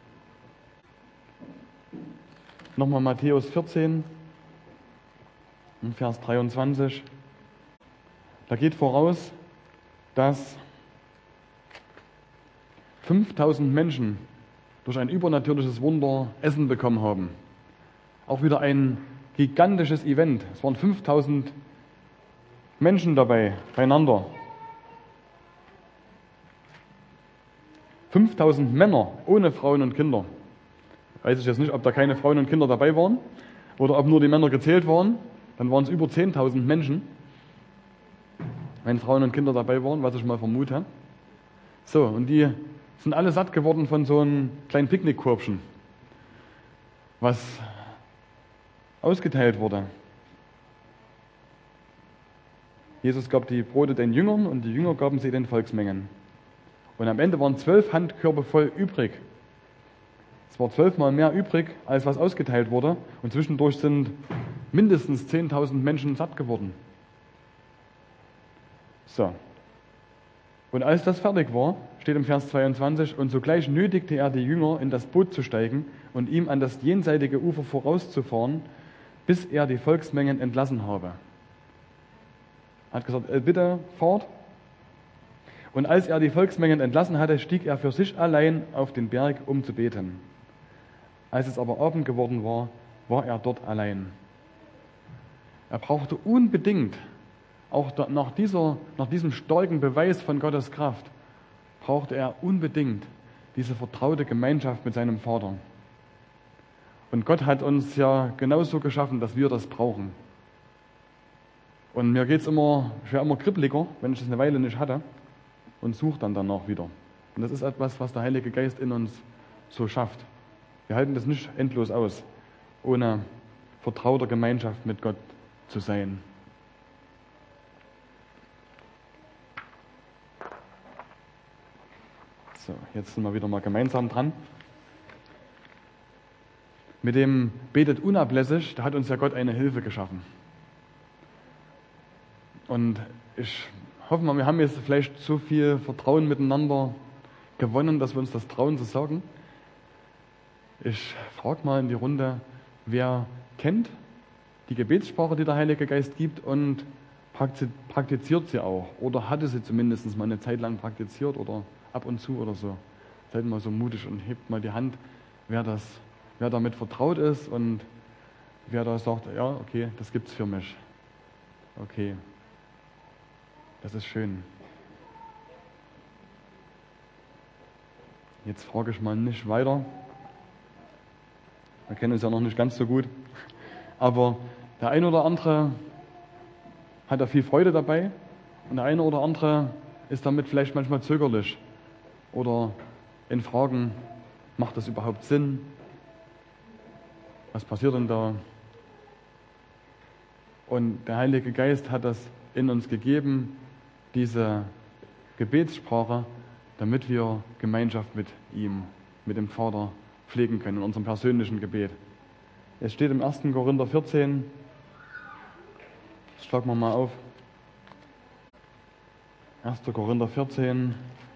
Nochmal Matthäus vierzehn, Vers dreiundzwanzig. Da geht voraus, dass fünftausend Menschen durch ein übernatürliches Wunder Essen bekommen haben. Auch wieder ein gigantisches Event. Es waren fünftausend Menschen dabei, beieinander. fünftausend Männer ohne Frauen und Kinder. Weiß ich jetzt nicht, ob da keine Frauen und Kinder dabei waren oder ob nur die Männer gezählt waren. Dann waren es über zehntausend Menschen, wenn Frauen und Kinder dabei waren, was ich mal vermute. So, und die sind alle satt geworden von so einem kleinen Picknickkorbchen, was ausgeteilt wurde. Jesus gab die Brote den Jüngern und die Jünger gaben sie den Volksmengen. Und am Ende waren zwölf Handkörbe voll übrig. Es war zwölfmal mehr übrig, als was ausgeteilt wurde. Und zwischendurch sind mindestens zehntausend Menschen satt geworden. So. Und als das fertig war, steht im Vers zweiundzwanzig, und sogleich nötigte er die Jünger, in das Boot zu steigen und ihm an das jenseitige Ufer vorauszufahren, bis er die Volksmengen entlassen habe. Er hat gesagt, äh, bitte fahrt. Und als er die Volksmengen entlassen hatte, stieg er für sich allein auf den Berg, um zu beten. Als es aber Abend geworden war, war er dort allein. Er brauchte unbedingt, auch nach, dieser, nach diesem starken Beweis von Gottes Kraft, brauchte er unbedingt diese vertraute Gemeinschaft mit seinem Vater. Und Gott hat uns ja genauso geschaffen, dass wir das brauchen. Und mir geht's immer, ich werde immer kribbeliger, wenn ich das eine Weile nicht hatte, und suche dann danach wieder. Und das ist etwas, was der Heilige Geist in uns so schafft. Wir halten das nicht endlos aus, ohne vertrauter Gemeinschaft mit Gott zu sein. So, jetzt sind wir wieder mal gemeinsam dran. Mit dem Betet unablässig, da hat uns ja Gott eine Hilfe geschaffen. Und ich hoffe mal, wir haben jetzt vielleicht so viel Vertrauen miteinander gewonnen, dass wir uns das trauen zu sagen. Ich frage mal in die Runde, wer kennt die Gebetssprache, die der Heilige Geist gibt, und praktiziert sie auch oder hatte sie zumindest mal eine Zeit lang praktiziert oder ab und zu oder so. Seid mal so mutig und hebt mal die Hand, wer das, wer damit vertraut ist und wer da sagt, ja, okay, das gibt's für mich. Okay, das ist schön. Jetzt frage ich mal nicht weiter. Wir kennen uns ja noch nicht ganz so gut. Aber der eine oder andere hat da viel Freude dabei und der eine oder andere ist damit vielleicht manchmal zögerlich oder in Fragen, macht das überhaupt Sinn? Was passiert denn da? Und der Heilige Geist hat das in uns gegeben, diese Gebetssprache, damit wir Gemeinschaft mit ihm, mit dem Vater pflegen können in unserem persönlichen Gebet. Es steht im ersten Korinther vierzehn, das schlagen wir mal auf. erster Korinther vierzehn,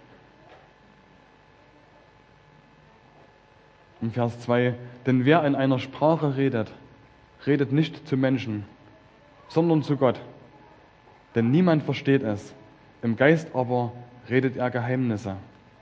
im Vers zwei. Denn wer in einer Sprache redet, redet nicht zu Menschen, sondern zu Gott. Denn niemand versteht es. Im Geist aber redet er Geheimnisse.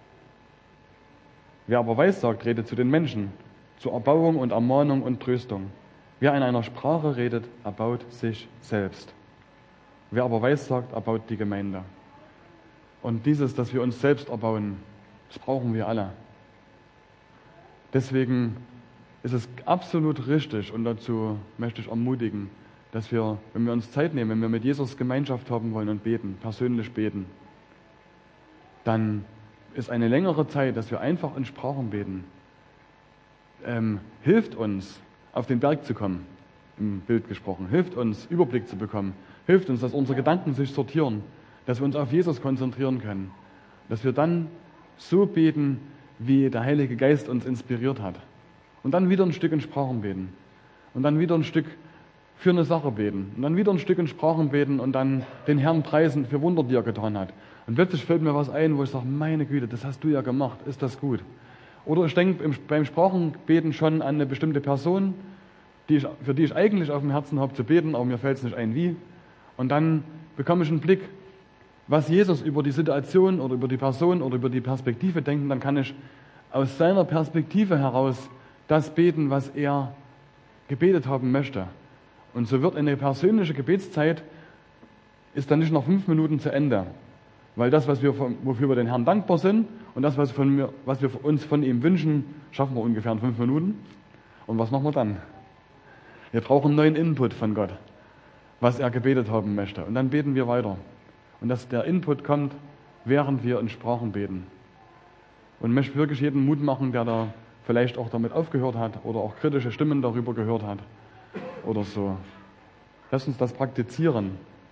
Wer aber weissagt, redet zu den Menschen, zur Erbauung und Ermahnung und Tröstung. Wer in einer Sprache redet, erbaut sich selbst. Wer aber weissagt, erbaut die Gemeinde. Und dieses, dass wir uns selbst erbauen, das brauchen wir alle. Deswegen ist es absolut richtig und dazu möchte ich ermutigen, dass wir, wenn wir uns Zeit nehmen, wenn wir mit Jesus Gemeinschaft haben wollen und beten, persönlich beten, dann ist eine längere Zeit, dass wir einfach in Sprachen beten, ähm, hilft uns, auf den Berg zu kommen, im Bild gesprochen, hilft uns, Überblick zu bekommen, hilft uns, dass unsere Gedanken sich sortieren, dass wir uns auf Jesus konzentrieren können, dass wir dann so beten, wie der Heilige Geist uns inspiriert hat. Und dann wieder ein Stück in Sprachen beten. Und dann wieder ein Stück für eine Sache beten. Und dann wieder ein Stück in Sprachen beten und dann den Herrn preisen für Wunder, die er getan hat. Und plötzlich fällt mir was ein, wo ich sage, meine Güte, das hast du ja gemacht, ist das gut? Oder ich denke beim Sprachenbeten schon an eine bestimmte Person, die ich, für die ich eigentlich auf dem Herzen habe zu beten, aber mir fällt es nicht ein, wie. Und dann bekomme ich einen Blick, was Jesus über die Situation oder über die Person oder über die Perspektive denkt, dann kann ich aus seiner Perspektive heraus das beten, was er gebetet haben möchte. Und so wird eine persönliche Gebetszeit ist dann nicht nach fünf Minuten zu Ende. Weil das, was wir von, wofür wir den Herrn dankbar sind und das, was, von mir, was wir uns von ihm wünschen, schaffen wir ungefähr in fünf Minuten. Und was machen wir dann? Wir brauchen neuen Input von Gott, was er gebetet haben möchte. Und dann beten wir weiter. Und dass der Input kommt, während wir in Sprachen beten. Und ich möchte wirklich jeden Mut machen, der da vielleicht auch damit aufgehört hat oder auch kritische Stimmen darüber gehört hat oder so. Lass uns das praktizieren.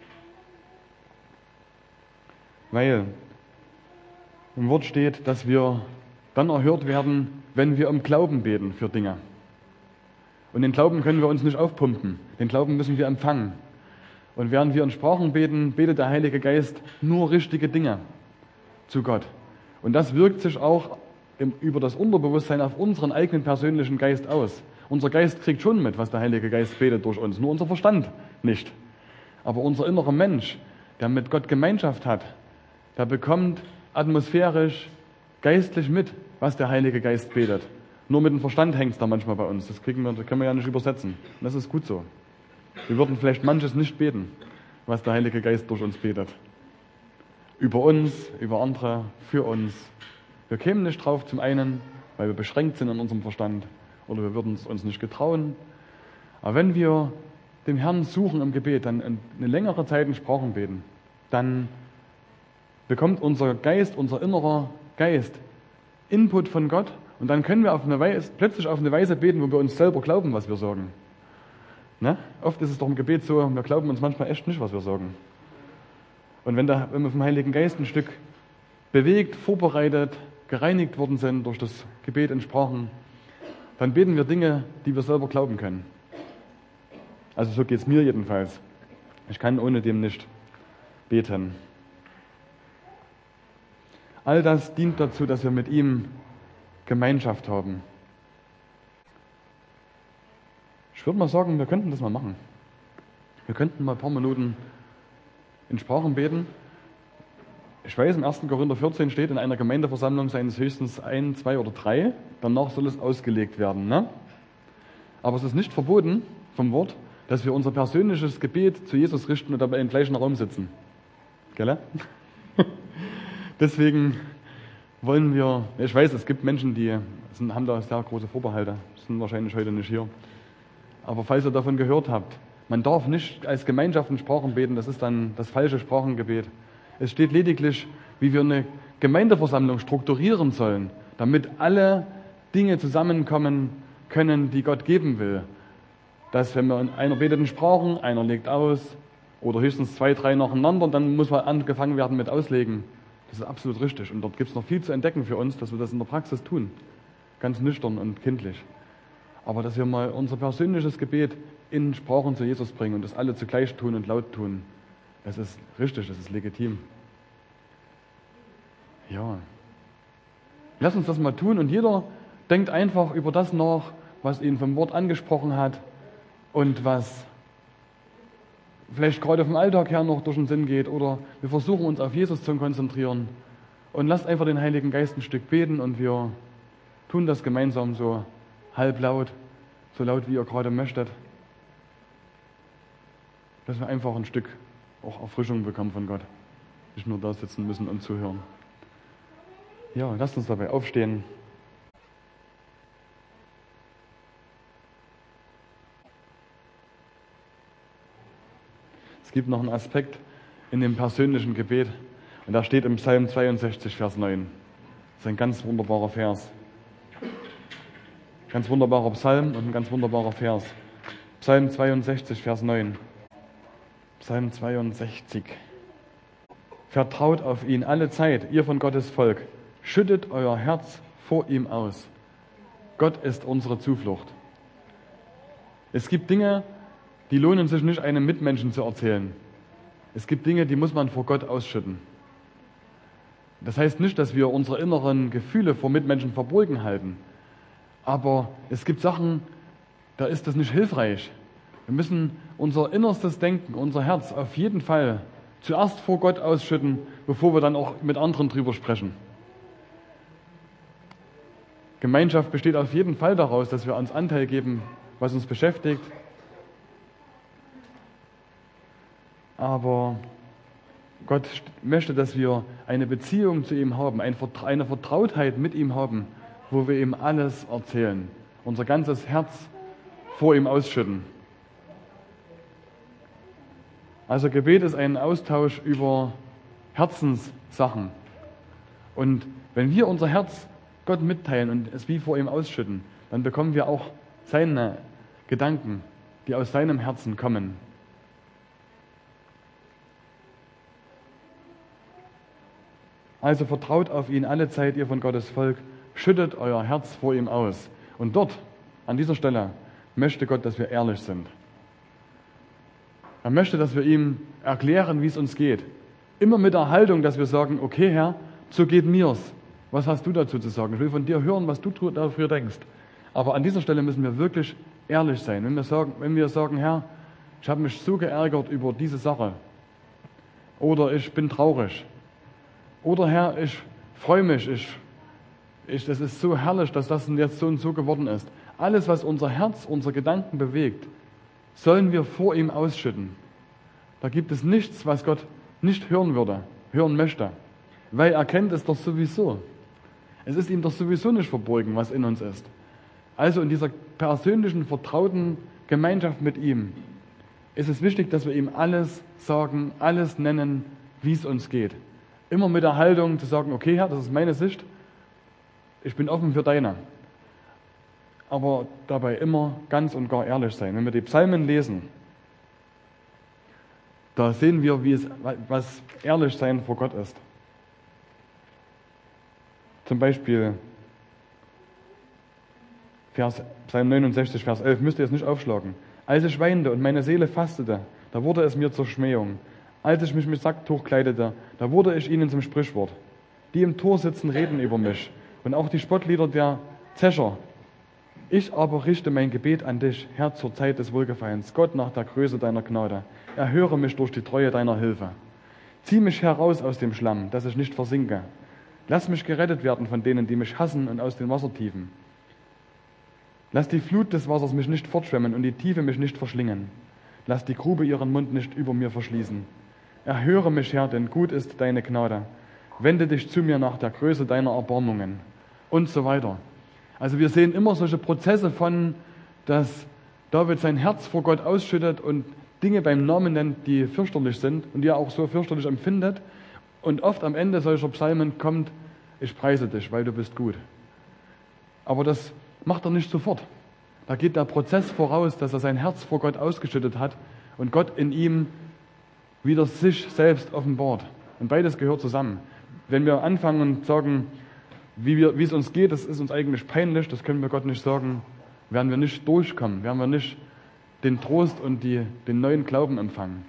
Weil im Wort steht, dass wir dann erhört werden, wenn wir im Glauben beten für Dinge. Und den Glauben können wir uns nicht aufpumpen. Den Glauben müssen wir empfangen. Und während wir in Sprachen beten, betet der Heilige Geist nur richtige Dinge zu Gott. Und das wirkt sich auch im, über das Unterbewusstsein auf unseren eigenen persönlichen Geist aus. Unser Geist kriegt schon mit, was der Heilige Geist betet durch uns, nur unser Verstand nicht. Aber unser innerer Mensch, der mit Gott Gemeinschaft hat, der bekommt atmosphärisch, geistlich mit, was der Heilige Geist betet. Nur mit dem Verstand hängt es da manchmal bei uns. Das, kriegen wir, das können wir ja nicht übersetzen. Und das ist gut so. Wir würden vielleicht manches nicht beten, was der Heilige Geist durch uns betet. Über uns, über andere, für uns. Wir kämen nicht drauf, zum einen, weil wir beschränkt sind in unserem Verstand oder wir würden es uns nicht getrauen. Aber wenn wir den Herrn suchen im Gebet, dann eine längere Zeit in Sprachen beten, dann bekommt unser Geist, unser innerer Geist Input von Gott und dann können wir auf eine Weise, plötzlich auf eine Weise beten, wo wir uns selber glauben, was wir sagen. Ne? Oft ist es doch im Gebet so, wir glauben uns manchmal echt nicht, was wir sagen. Und wenn, da, wenn wir vom Heiligen Geist ein Stück bewegt, vorbereitet, gereinigt worden sind durch das Gebet in Sprachen, dann beten wir Dinge, die wir selber glauben können. Also so geht es mir jedenfalls. Ich kann ohne dem nicht beten. All das dient dazu, dass wir mit ihm Gemeinschaft haben. Ich würde mal sagen, wir könnten das mal machen. Wir könnten mal ein paar Minuten in Sprachen beten. Ich weiß, im ersten Korinther vierzehn steht, in einer Gemeindeversammlung seien es höchstens ein, zwei oder drei. Danach soll es ausgelegt werden. Ne? Aber es ist nicht verboten vom Wort, dass wir unser persönliches Gebet zu Jesus richten und dabei im gleichen Raum sitzen. Gell? Deswegen wollen wir, ich weiß, es gibt Menschen, die sind, haben da sehr große Vorbehalte, sind wahrscheinlich heute nicht hier. Aber falls ihr davon gehört habt, man darf nicht als Gemeinschaft in Sprachen beten, das ist dann das falsche Sprachengebet. Es steht lediglich, wie wir eine Gemeindeversammlung strukturieren sollen, damit alle Dinge zusammenkommen können, die Gott geben will. Dass, wenn wir einer betet in Sprachen, einer legt aus oder höchstens zwei, drei nacheinander, dann muss mal angefangen werden mit Auslegen. Das ist absolut richtig. Und dort gibt es noch viel zu entdecken für uns, dass wir das in der Praxis tun. Ganz nüchtern und kindlich. Aber dass wir mal unser persönliches Gebet in Sprachen zu Jesus bringen und das alle zugleich tun und laut tun, das ist richtig, das ist legitim. Ja. Lass uns das mal tun und jeder denkt einfach über das nach, was ihn vom Wort angesprochen hat und was vielleicht gerade vom Alltag her noch durch den Sinn geht, oder wir versuchen uns auf Jesus zu konzentrieren und lasst einfach den Heiligen Geist ein Stück beten und wir tun das gemeinsam so halblaut, so laut wie ihr gerade möchtet, dass wir einfach ein Stück auch Erfrischung bekommen von Gott, nicht nur da sitzen müssen und zuhören. Ja, lasst uns dabei aufstehen. Es gibt noch einen Aspekt in dem persönlichen Gebet und da steht im Psalm zweiundsechzig, Vers neun. Das ist ein ganz wunderbarer Vers. Ganz wunderbarer Psalm und ein ganz wunderbarer Vers. Psalm zweiundsechzig, Vers neun. Psalm zweiundsechzig. Vertraut auf ihn alle Zeit, ihr von Gottes Volk. Schüttet euer Herz vor ihm aus. Gott ist unsere Zuflucht. Es gibt Dinge, die lohnen sich nicht einem Mitmenschen zu erzählen. Es gibt Dinge, die muss man vor Gott ausschütten. Das heißt nicht, dass wir unsere inneren Gefühle vor Mitmenschen verborgen halten. Aber es gibt Sachen, da ist das nicht hilfreich. Wir müssen unser innerstes Denken, unser Herz auf jeden Fall zuerst vor Gott ausschütten, bevor wir dann auch mit anderen drüber sprechen. Gemeinschaft besteht auf jeden Fall daraus, dass wir uns Anteil geben, was uns beschäftigt. Aber Gott möchte, dass wir eine Beziehung zu ihm haben, eine Vertrautheit mit ihm haben, wo wir ihm alles erzählen, unser ganzes Herz vor ihm ausschütten. Also Gebet ist ein Austausch über Herzenssachen. Und wenn wir unser Herz Gott mitteilen und es wie vor ihm ausschütten, dann bekommen wir auch seine Gedanken, die aus seinem Herzen kommen. Also vertraut auf ihn alle Zeit, ihr von Gottes Volk, schüttet euer Herz vor ihm aus. Und dort, an dieser Stelle, möchte Gott, dass wir ehrlich sind. Er möchte, dass wir ihm erklären, wie es uns geht. Immer mit der Haltung, dass wir sagen, okay Herr, so geht mir's. Was hast du dazu zu sagen? Ich will von dir hören, was du dafür denkst. Aber an dieser Stelle müssen wir wirklich ehrlich sein. Wenn wir sagen, wenn wir sagen Herr, ich habe mich so geärgert über diese Sache. Oder ich bin traurig. Oder Herr, ich freue mich, ich, ich, das ist so herrlich, dass das jetzt so und so geworden ist. Alles, was unser Herz, unsere Gedanken bewegt, sollen wir vor ihm ausschütten. Da gibt es nichts, was Gott nicht hören würde, hören möchte. Weil er kennt es doch sowieso. Es ist ihm doch sowieso nicht verborgen, was in uns ist. Also in dieser persönlichen, vertrauten Gemeinschaft mit ihm ist es wichtig, dass wir ihm alles sagen, alles nennen, wie es uns geht. Immer mit der Haltung zu sagen, okay Herr, das ist meine Sicht, ich bin offen für deine. Aber dabei immer ganz und gar ehrlich sein. Wenn wir die Psalmen lesen, da sehen wir, wie es, was ehrlich sein vor Gott ist. Zum Beispiel Vers, Psalm neunundsechzig, Vers elf, müsst ihr es nicht aufschlagen. Als ich weinte und meine Seele fastete, da wurde es mir zur Schmähung. Als ich mich mit Sacktuch kleidete, da wurde ich ihnen zum Sprichwort. Die im Tor sitzen, reden über mich. Und auch die Spottlieder der Zäscher. Ich aber richte mein Gebet an dich, Herr, zur Zeit des Wohlgefallens, Gott nach der Größe deiner Gnade. Erhöre mich durch die Treue deiner Hilfe. Zieh mich heraus aus dem Schlamm, dass ich nicht versinke. Lass mich gerettet werden von denen, die mich hassen, und aus den Wassertiefen. Lass die Flut des Wassers mich nicht fortschwemmen und die Tiefe mich nicht verschlingen. Lass die Grube ihren Mund nicht über mir verschließen. Erhöre mich, Herr, denn gut ist deine Gnade. wende dich zu mir nach der Größe deiner Erbarmungen und so weiter. Also wir sehen immer solche Prozesse von, dass David sein Herz vor Gott ausschüttet und Dinge beim Namen nennt, die fürchterlich sind und die er auch so fürchterlich empfindet. Und oft am Ende solcher Psalmen kommt, ich preise dich, weil du bist gut. Aber das macht er nicht sofort. Da geht der Prozess voraus, dass er sein Herz vor Gott ausgeschüttet hat und Gott in ihm wieder sich selbst offenbart. Und beides gehört zusammen. Wenn wir anfangen und sagen, wie, wir, wie es uns geht, das ist uns eigentlich peinlich, das können wir Gott nicht sagen, werden wir nicht durchkommen, werden wir nicht den Trost und die, den neuen Glauben empfangen.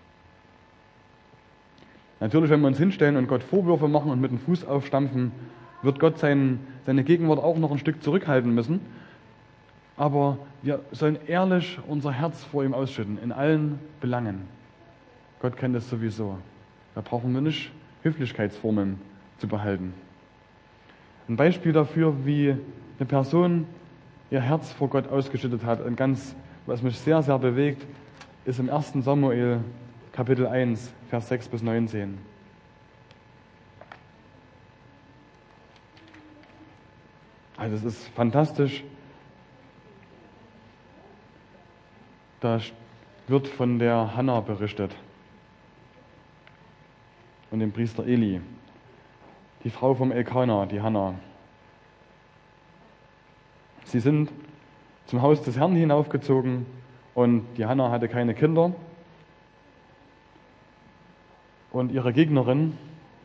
Natürlich, wenn wir uns hinstellen und Gott Vorwürfe machen und mit dem Fuß aufstampfen, wird Gott sein, seine Gegenwart auch noch ein Stück zurückhalten müssen. Aber wir sollen ehrlich unser Herz vor ihm ausschütten, in allen Belangen. Gott kennt es sowieso. Da brauchen wir nicht Höflichkeitsformeln zu behalten. Ein Beispiel dafür, wie eine Person ihr Herz vor Gott ausgeschüttet hat, und ganz, was mich sehr, sehr bewegt, ist im ersten Samuel Kapitel eins, Vers sechs bis neunzehn. Also es ist fantastisch. Da wird von der Hannah berichtet und dem Priester Eli. Die Frau vom Elkanah, die Hannah. Sie sind zum Haus des Herrn hinaufgezogen und die Hannah hatte keine Kinder. Und ihre Gegnerin,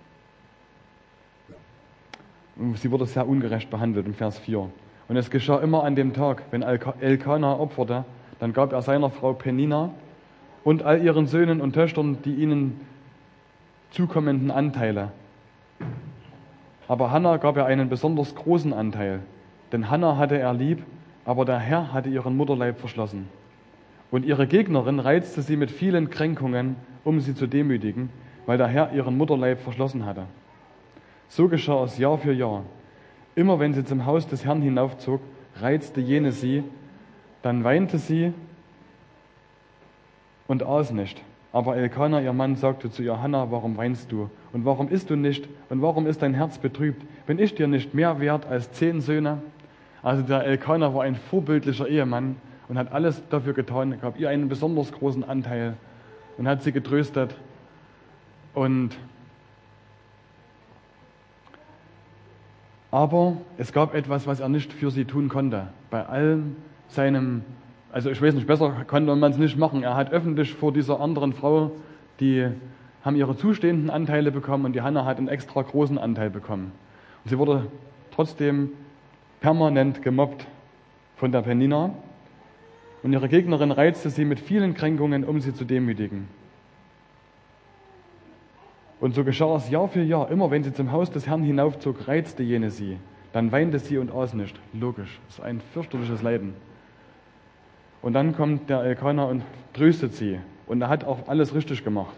sie wurde sehr ungerecht behandelt im Vers vier. Und es geschah immer an dem Tag, wenn Elkanah opferte, dann gab er seiner Frau Penina und all ihren Söhnen und Töchtern die ihnen zukommenden Anteile. Aber Hannah gab er einen besonders großen Anteil, denn Hannah hatte er lieb, aber der Herr hatte ihren Mutterleib verschlossen. Und ihre Gegnerin reizte sie mit vielen Kränkungen, um sie zu demütigen, weil der Herr ihren Mutterleib verschlossen hatte. So geschah es Jahr für Jahr. Immer wenn sie zum Haus des Herrn hinaufzog, reizte jene sie, dann weinte sie und aß nicht. Aber Elkanah, ihr Mann, sagte zu ihr: Hannah, warum weinst du? Und warum isst du nicht? Und warum ist dein Herz betrübt? Bin ich dir nicht mehr wert als zehn Söhne? Also der Elkanah war ein vorbildlicher Ehemann und hat alles dafür getan, gab ihr einen besonders großen Anteil und hat sie getröstet. Und aber es gab etwas, was er nicht für sie tun konnte. Bei allem seinem, also ich weiß nicht, besser konnte man es nicht machen. Er hat öffentlich vor dieser anderen Frau, die haben ihre zustehenden Anteile bekommen und die Hannah hat einen extra großen Anteil bekommen. Und sie wurde trotzdem permanent gemobbt von der Penina. Und ihre Gegnerin reizte sie mit vielen Kränkungen, um sie zu demütigen. Und so geschah es Jahr für Jahr. Immer wenn sie zum Haus des Herrn hinaufzog, reizte jene sie. Dann weinte sie und aß nicht. Logisch, das ist ein fürchterliches Leiden. Und dann kommt der Elkanah und tröstet sie. Und er hat auch alles richtig gemacht.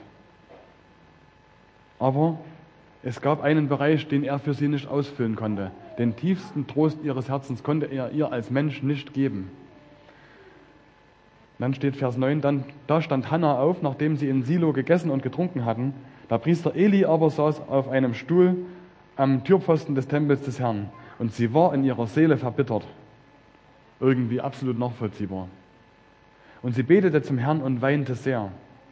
Aber es gab einen Bereich, den er für sie nicht ausfüllen konnte. Den tiefsten Trost ihres Herzens konnte er ihr als Mensch nicht geben. Dann steht Vers neun, dann, da stand Hannah auf, nachdem sie in Silo gegessen und getrunken hatten. Der Priester Eli aber saß auf einem Stuhl am Türpfosten des Tempels des Herrn. Und sie war in ihrer Seele verbittert. Irgendwie absolut nachvollziehbar. Und sie betete zum Herrn und weinte sehr.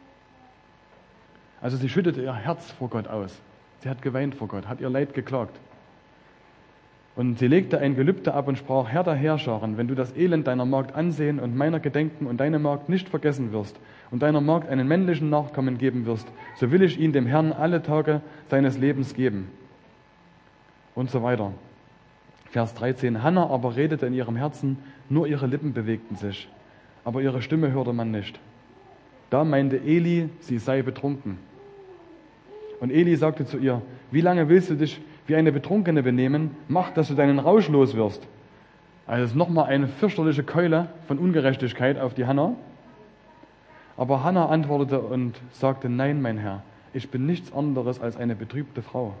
Also sie schüttete ihr Herz vor Gott aus. Sie hat geweint vor Gott, hat ihr Leid geklagt. Und sie legte ein Gelübde ab und sprach: Herr der Heerscharen, wenn du das Elend deiner Magd ansehen und meiner gedenken und deine Magd nicht vergessen wirst und deiner Magd einen männlichen Nachkommen geben wirst, so will ich ihn dem Herrn alle Tage seines Lebens geben. Und so weiter. Vers dreizehn. Hannah aber redete in ihrem Herzen, nur ihre Lippen bewegten sich, aber ihre Stimme hörte man nicht. Da meinte Eli, sie sei betrunken. Und Eli sagte zu ihr: Wie lange willst du dich wie eine Betrunkene benehmen? Mach, dass du deinen Rausch los wirst. Also es ist nochmal eine fürchterliche Keule von Ungerechtigkeit auf die Hannah. Aber Hannah antwortete und sagte: Nein, mein Herr, ich bin nichts anderes als eine betrübte Frau.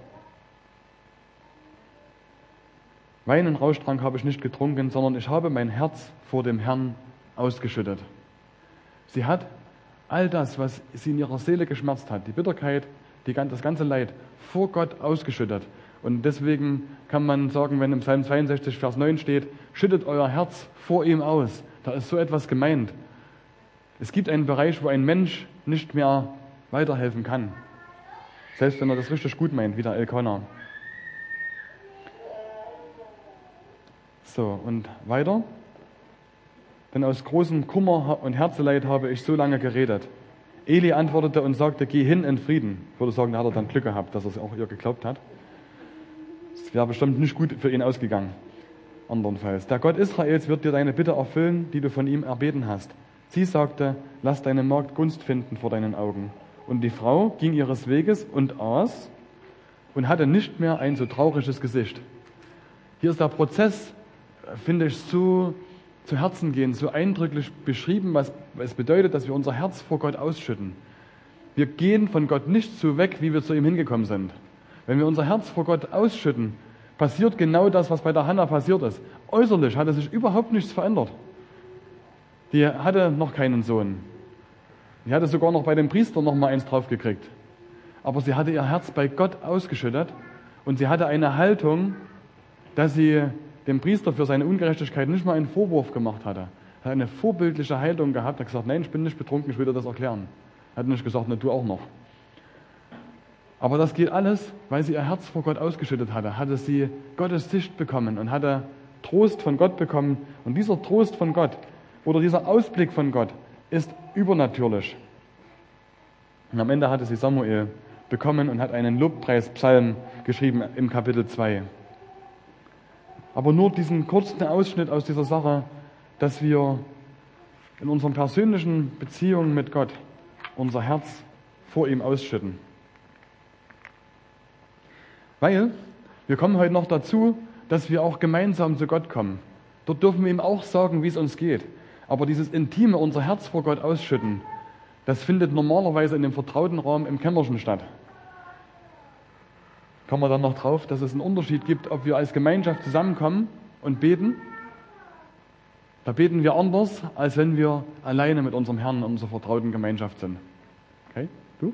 Wein und Rauschtrank habe ich nicht getrunken, sondern ich habe mein Herz vor dem Herrn ausgeschüttet. Sie hat all das, was sie in ihrer Seele geschmerzt hat, die Bitterkeit, die, das ganze Leid vor Gott ausgeschüttet. Und deswegen kann man sagen, wenn im Psalm zweiundsechzig, Vers neun steht, schüttet euer Herz vor ihm aus. Da ist so etwas gemeint. Es gibt einen Bereich, wo ein Mensch nicht mehr weiterhelfen kann. Selbst wenn er das richtig gut meint, wie der Elkanah. So, und weiter. Denn aus großem Kummer und Herzeleid habe ich so lange geredet. Eli antwortete und sagte, geh hin in Frieden. Ich würde sagen, da hat er dann Glück gehabt, dass er es auch ihr geglaubt hat. Es wäre bestimmt nicht gut für ihn ausgegangen. Andernfalls. Der Gott Israels wird dir deine Bitte erfüllen, die du von ihm erbeten hast. Sie sagte, lass deine Magd Gunst finden vor deinen Augen. Und die Frau ging ihres Weges und aß und hatte nicht mehr ein so trauriges Gesicht. Hier ist der Prozess, finde ich, so zu Herzen gehen, so eindrücklich beschrieben, was es bedeutet, dass wir unser Herz vor Gott ausschütten. Wir gehen von Gott nicht so weg, wie wir zu ihm hingekommen sind. Wenn wir unser Herz vor Gott ausschütten, passiert genau das, was bei der Hannah passiert ist. Äußerlich hatte sich überhaupt nichts verändert. Die hatte noch keinen Sohn. Die hatte sogar noch bei dem Priester noch mal eins draufgekriegt. Aber sie hatte ihr Herz bei Gott ausgeschüttet und sie hatte eine Haltung, dass sie dem Priester für seine Ungerechtigkeit nicht mal einen Vorwurf gemacht hatte. Er hat eine vorbildliche Haltung gehabt, er hat gesagt, nein, ich bin nicht betrunken, ich will dir das erklären. Er hat nicht gesagt, na, du auch noch. Aber das geht alles, weil sie ihr Herz vor Gott ausgeschüttet hatte, hatte sie Gottes Sicht bekommen und hatte Trost von Gott bekommen. Und dieser Trost von Gott oder dieser Ausblick von Gott ist übernatürlich. Und am Ende hatte sie Samuel bekommen und hat einen Lobpreispsalm geschrieben im Kapitel zwei. Aber nur diesen kurzen Ausschnitt aus dieser Sache, dass wir in unseren persönlichen Beziehungen mit Gott unser Herz vor ihm ausschütten. Weil wir kommen heute noch dazu, dass wir auch gemeinsam zu Gott kommen. Dort dürfen wir ihm auch sagen, wie es uns geht. Aber dieses intime, unser Herz vor Gott ausschütten, das findet normalerweise in dem vertrauten Raum im Kämmerchen statt. Kommen wir dann noch drauf, dass es einen Unterschied gibt, ob wir als Gemeinschaft zusammenkommen und beten. Da beten wir anders, als wenn wir alleine mit unserem Herrn in unserer vertrauten Gemeinschaft sind. Okay, du?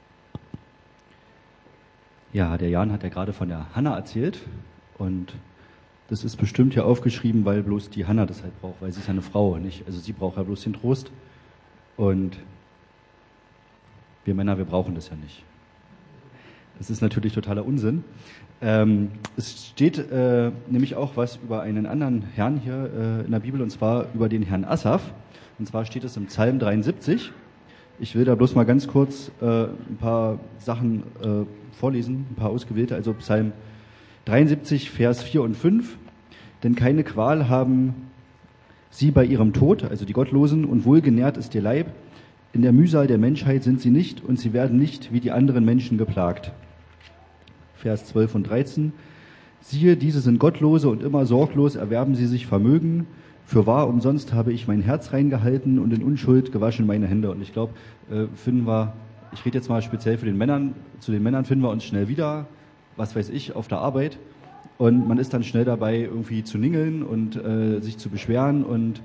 Ja, der Jan hat ja gerade von der Hannah erzählt und das ist bestimmt ja aufgeschrieben, weil bloß die Hannah das halt braucht, weil sie ist ja eine Frau, nicht? Also sie braucht ja bloß den Trost und wir Männer, wir brauchen das ja nicht. Das ist natürlich totaler Unsinn. Ähm, es steht äh, nämlich auch was über einen anderen Herrn hier äh, in der Bibel, und zwar über den Herrn Asaf. Und zwar steht es im Psalm dreiundsiebzig. Ich will da bloß mal ganz kurz äh, ein paar Sachen äh, vorlesen, ein paar ausgewählte. Also Psalm dreiundsiebzig, Vers vier und fünf. Denn keine Qual haben sie bei ihrem Tod, also die Gottlosen, und wohlgenährt ist ihr Leib. In der Mühsal der Menschheit sind sie nicht, und sie werden nicht wie die anderen Menschen geplagt. Vers zwölf und dreizehn. Siehe, diese sind Gottlose und immer sorglos erwerben sie sich Vermögen. Fürwahr, umsonst habe ich mein Herz reingehalten und in Unschuld gewaschen meine Hände. Und ich glaube, äh, finden wir, ich rede jetzt mal speziell für den Männern, zu den Männern finden wir uns schnell wieder, was weiß ich, auf der Arbeit. Und man ist dann schnell dabei, irgendwie zu ningeln und äh, sich zu beschweren. Und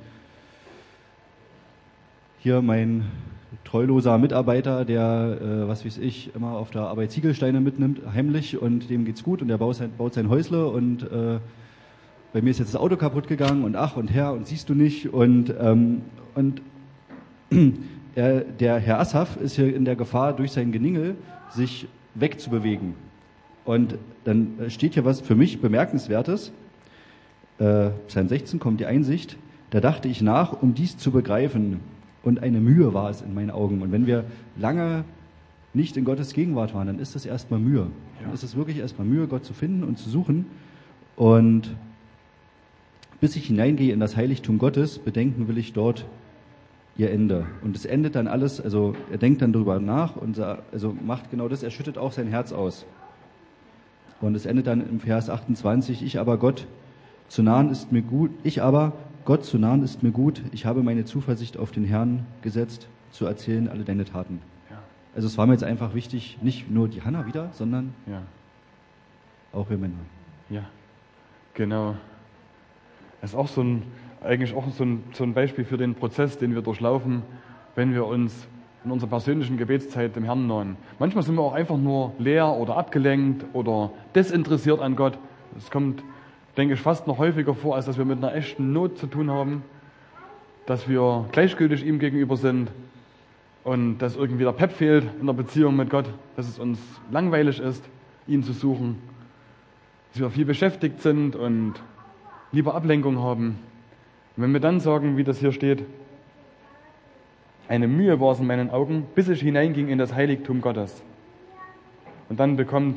hier mein treuloser Mitarbeiter, der, äh, was weiß ich, immer auf der Arbeit Ziegelsteine mitnimmt, heimlich, und dem geht's gut und der baut sein, baut sein Häusle und äh, bei mir ist jetzt das Auto kaputt gegangen und ach und Herr und siehst du nicht und, ähm, und er, der Herr Asaf ist hier in der Gefahr, durch sein Geningel sich wegzubewegen. Und dann steht hier was für mich Bemerkenswertes. Äh, Psalm sechzehn kommt die Einsicht. Da dachte ich nach, um dies zu begreifen. Und eine Mühe war es in meinen Augen. Und wenn wir lange nicht in Gottes Gegenwart waren, dann ist das erstmal Mühe. Ja. Dann ist es wirklich erstmal Mühe, Gott zu finden und zu suchen. Und bis ich hineingehe in das Heiligtum Gottes, bedenken will ich dort ihr Ende. Und es endet dann alles, also er denkt dann darüber nach und also macht genau das, er schüttet auch sein Herz aus. Und es endet dann im Vers achtundzwanzig, ich aber Gott zu nahen ist mir gut, ich aber Gott zu nahen ist mir gut, ich habe meine Zuversicht auf den Herrn gesetzt, zu erzählen alle deine Taten. Ja. Also es war mir jetzt einfach wichtig, nicht nur die Hannah wieder, sondern ja. auch wir Männer. Ja, genau. Das ist auch so ein, eigentlich auch so ein, so ein Beispiel für den Prozess, den wir durchlaufen, wenn wir uns in unserer persönlichen Gebetszeit dem Herrn nahen. Manchmal sind wir auch einfach nur leer oder abgelenkt oder desinteressiert an Gott. Es kommt, denke ich, fast noch häufiger vor, als dass wir mit einer echten Not zu tun haben, dass wir gleichgültig ihm gegenüber sind und dass irgendwie der Pep fehlt in der Beziehung mit Gott, dass es uns langweilig ist, ihn zu suchen, dass wir viel beschäftigt sind und lieber Ablenkung haben. Und wenn wir dann sagen, wie das hier steht, eine Mühe war es in meinen Augen, bis ich hineinging in das Heiligtum Gottes. Und dann bekommt,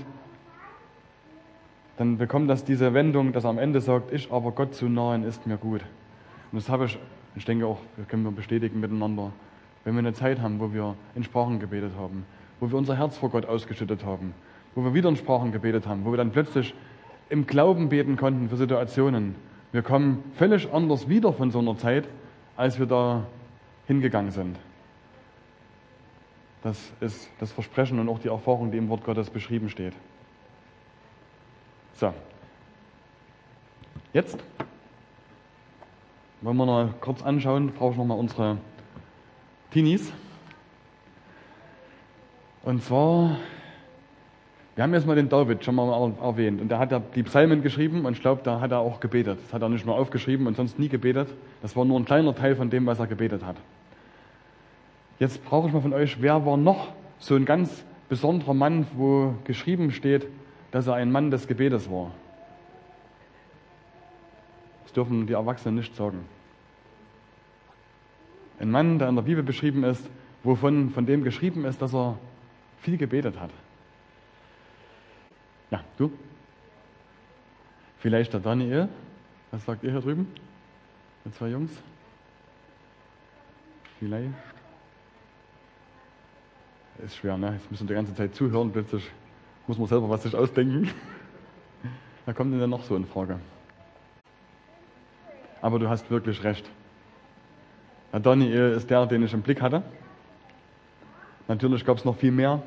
dann bekommt das diese Wendung, dass er am Ende sagt, ich aber Gott zu nahen ist mir gut. Und das habe ich, ich denke auch, das können wir bestätigen miteinander, wenn wir eine Zeit haben, wo wir in Sprachen gebetet haben, wo wir unser Herz vor Gott ausgeschüttet haben, wo wir wieder in Sprachen gebetet haben, wo wir dann plötzlich im Glauben beten konnten für Situationen. Wir kommen völlig anders wieder von so einer Zeit, als wir da hingegangen sind. Das ist das Versprechen und auch die Erfahrung, die im Wort Gottes beschrieben steht. So. Jetzt wollen wir noch kurz anschauen, brauche ich noch mal unsere Teenies. Und zwar, wir haben jetzt mal den David schon mal erwähnt. Und der hat ja die Psalmen geschrieben und ich glaube, da hat er auch gebetet. Das hat er nicht nur aufgeschrieben und sonst nie gebetet. Das war nur ein kleiner Teil von dem, was er gebetet hat. Jetzt brauche ich mal von euch, wer war noch so ein ganz besonderer Mann, wo geschrieben steht, dass er ein Mann des Gebetes war? Das dürfen die Erwachsenen nicht sagen. Ein Mann, der in der Bibel beschrieben ist, wovon von dem geschrieben ist, dass er viel gebetet hat. Ja, du? Vielleicht der Daniel? Was sagt ihr hier drüben? Die zwei Jungs? Vielleicht? Ist schwer, ne? Jetzt müssen wir die ganze Zeit zuhören, plötzlich muss man selber was sich ausdenken. Da kommt denn dann noch so in Frage. Aber du hast wirklich recht. Der Daniel ist der, den ich im Blick hatte. Natürlich gab es noch viel mehr.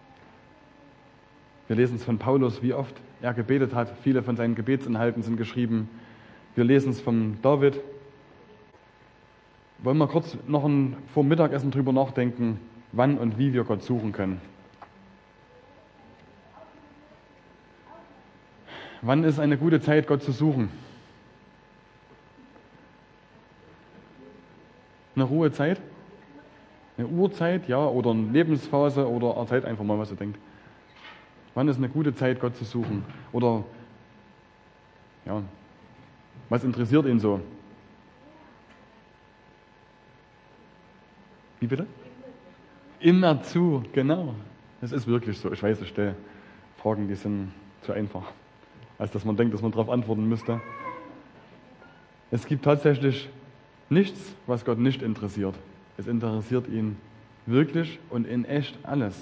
Wir lesen es von Paulus, wie oft er gebetet hat. Viele von seinen Gebetsinhalten sind geschrieben. Wir lesen es von David. Wollen wir kurz noch ein, vor dem Mittagessen drüber nachdenken, wann und wie wir Gott suchen können. Wann ist eine gute Zeit, Gott zu suchen? Eine Ruhezeit? Eine Uhrzeit, ja, oder eine Lebensphase, oder erzählt einfach mal, was ihr denkt. Wann ist eine gute Zeit, Gott zu suchen? Oder, ja, was interessiert ihn so? Wie bitte? Immer zu, genau. Das ist wirklich so. Ich weiß, ich stelle Fragen, die sind zu einfach, als dass man denkt, dass man darauf antworten müsste. Es gibt tatsächlich nichts, was Gott nicht interessiert. Es interessiert ihn wirklich und in echt alles.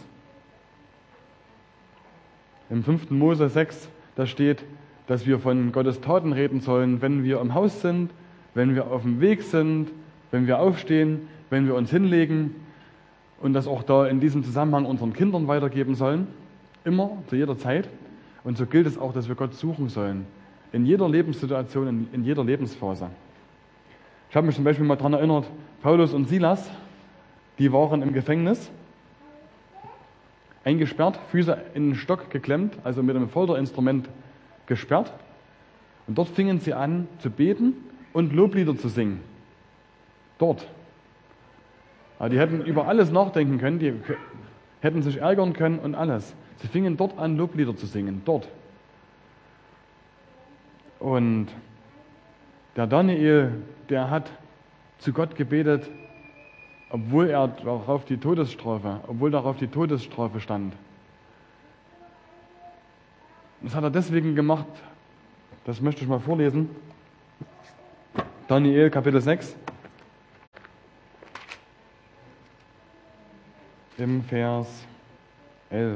Im fünften Mose sechs, da steht, dass wir von Gottes Taten reden sollen, wenn wir im Haus sind, wenn wir auf dem Weg sind, wenn wir aufstehen, wenn wir uns hinlegen, und das auch da in diesem Zusammenhang unseren Kindern weitergeben sollen, immer, zu jeder Zeit. Und so gilt es auch, dass wir Gott suchen sollen, in jeder Lebenssituation, in, in jeder Lebensphase. Ich habe mich zum Beispiel mal daran erinnert, Paulus und Silas, die waren im Gefängnis, eingesperrt, Füße in den Stock geklemmt, also mit einem Folterinstrument gesperrt. Und dort fingen sie an zu beten und Loblieder zu singen. Dort. Aber die hätten über alles nachdenken können, die hätten sich ärgern können und alles. Sie fingen dort an, Loblieder zu singen, dort. Und der Daniel, der hat zu Gott gebetet, obwohl er darauf die Todesstrafe, obwohl darauf die Todesstrafe stand. Das hat er deswegen gemacht, das möchte ich mal vorlesen. Daniel Kapitel sechs. Im Vers elf.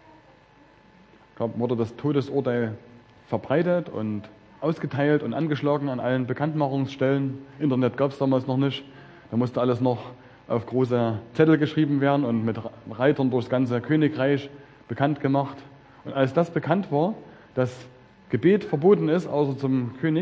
Da wurde das Todesurteil verbreitet und ausgeteilt und angeschlagen an allen Bekanntmachungsstellen. Internet gab es damals noch nicht. Da musste alles noch auf große Zettel geschrieben werden und mit Reitern durchs ganze Königreich bekannt gemacht. Und als das bekannt war, dass Gebet verboten ist, außer zum König,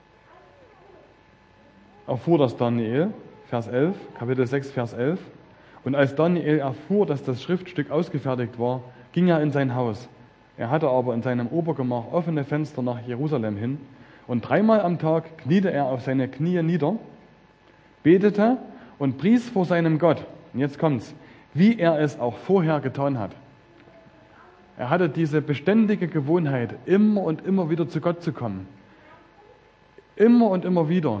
erfuhr das Daniel, Vers elf, Kapitel sechs, Vers elf. Und als Daniel erfuhr, dass das Schriftstück ausgefertigt war, ging er in sein Haus. Er hatte aber in seinem Obergemach offene Fenster nach Jerusalem hin. Und dreimal am Tag kniete er auf seine Knie nieder, betete und pries vor seinem Gott. Und jetzt kommt's, wie er es auch vorher getan hat. Er hatte diese beständige Gewohnheit, immer und immer wieder zu Gott zu kommen. Immer und immer wieder.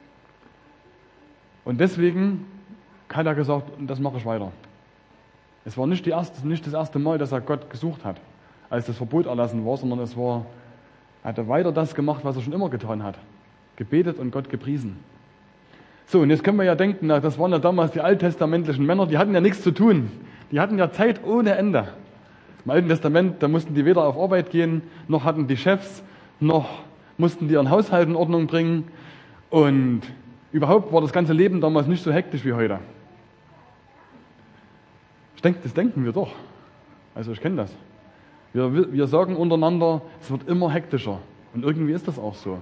Und deswegen hat er gesagt, das mache ich weiter. Es war nicht, die erste, nicht das erste Mal, dass er Gott gesucht hat, als das Verbot erlassen war, sondern es war, er hatte weiter das gemacht, was er schon immer getan hat. Gebetet und Gott gepriesen. So, und jetzt können wir ja denken, na, das waren ja damals die alttestamentlichen Männer, die hatten ja nichts zu tun. Die hatten ja Zeit ohne Ende. Im Alten Testament, da mussten die weder auf Arbeit gehen, noch hatten die Chefs, noch mussten die ihren Haushalt in Ordnung bringen. Und überhaupt war das ganze Leben damals nicht so hektisch wie heute. Ich denke, das denken wir doch. Also ich kenne das. Wir, wir sagen untereinander, es wird immer hektischer. Und irgendwie ist das auch so.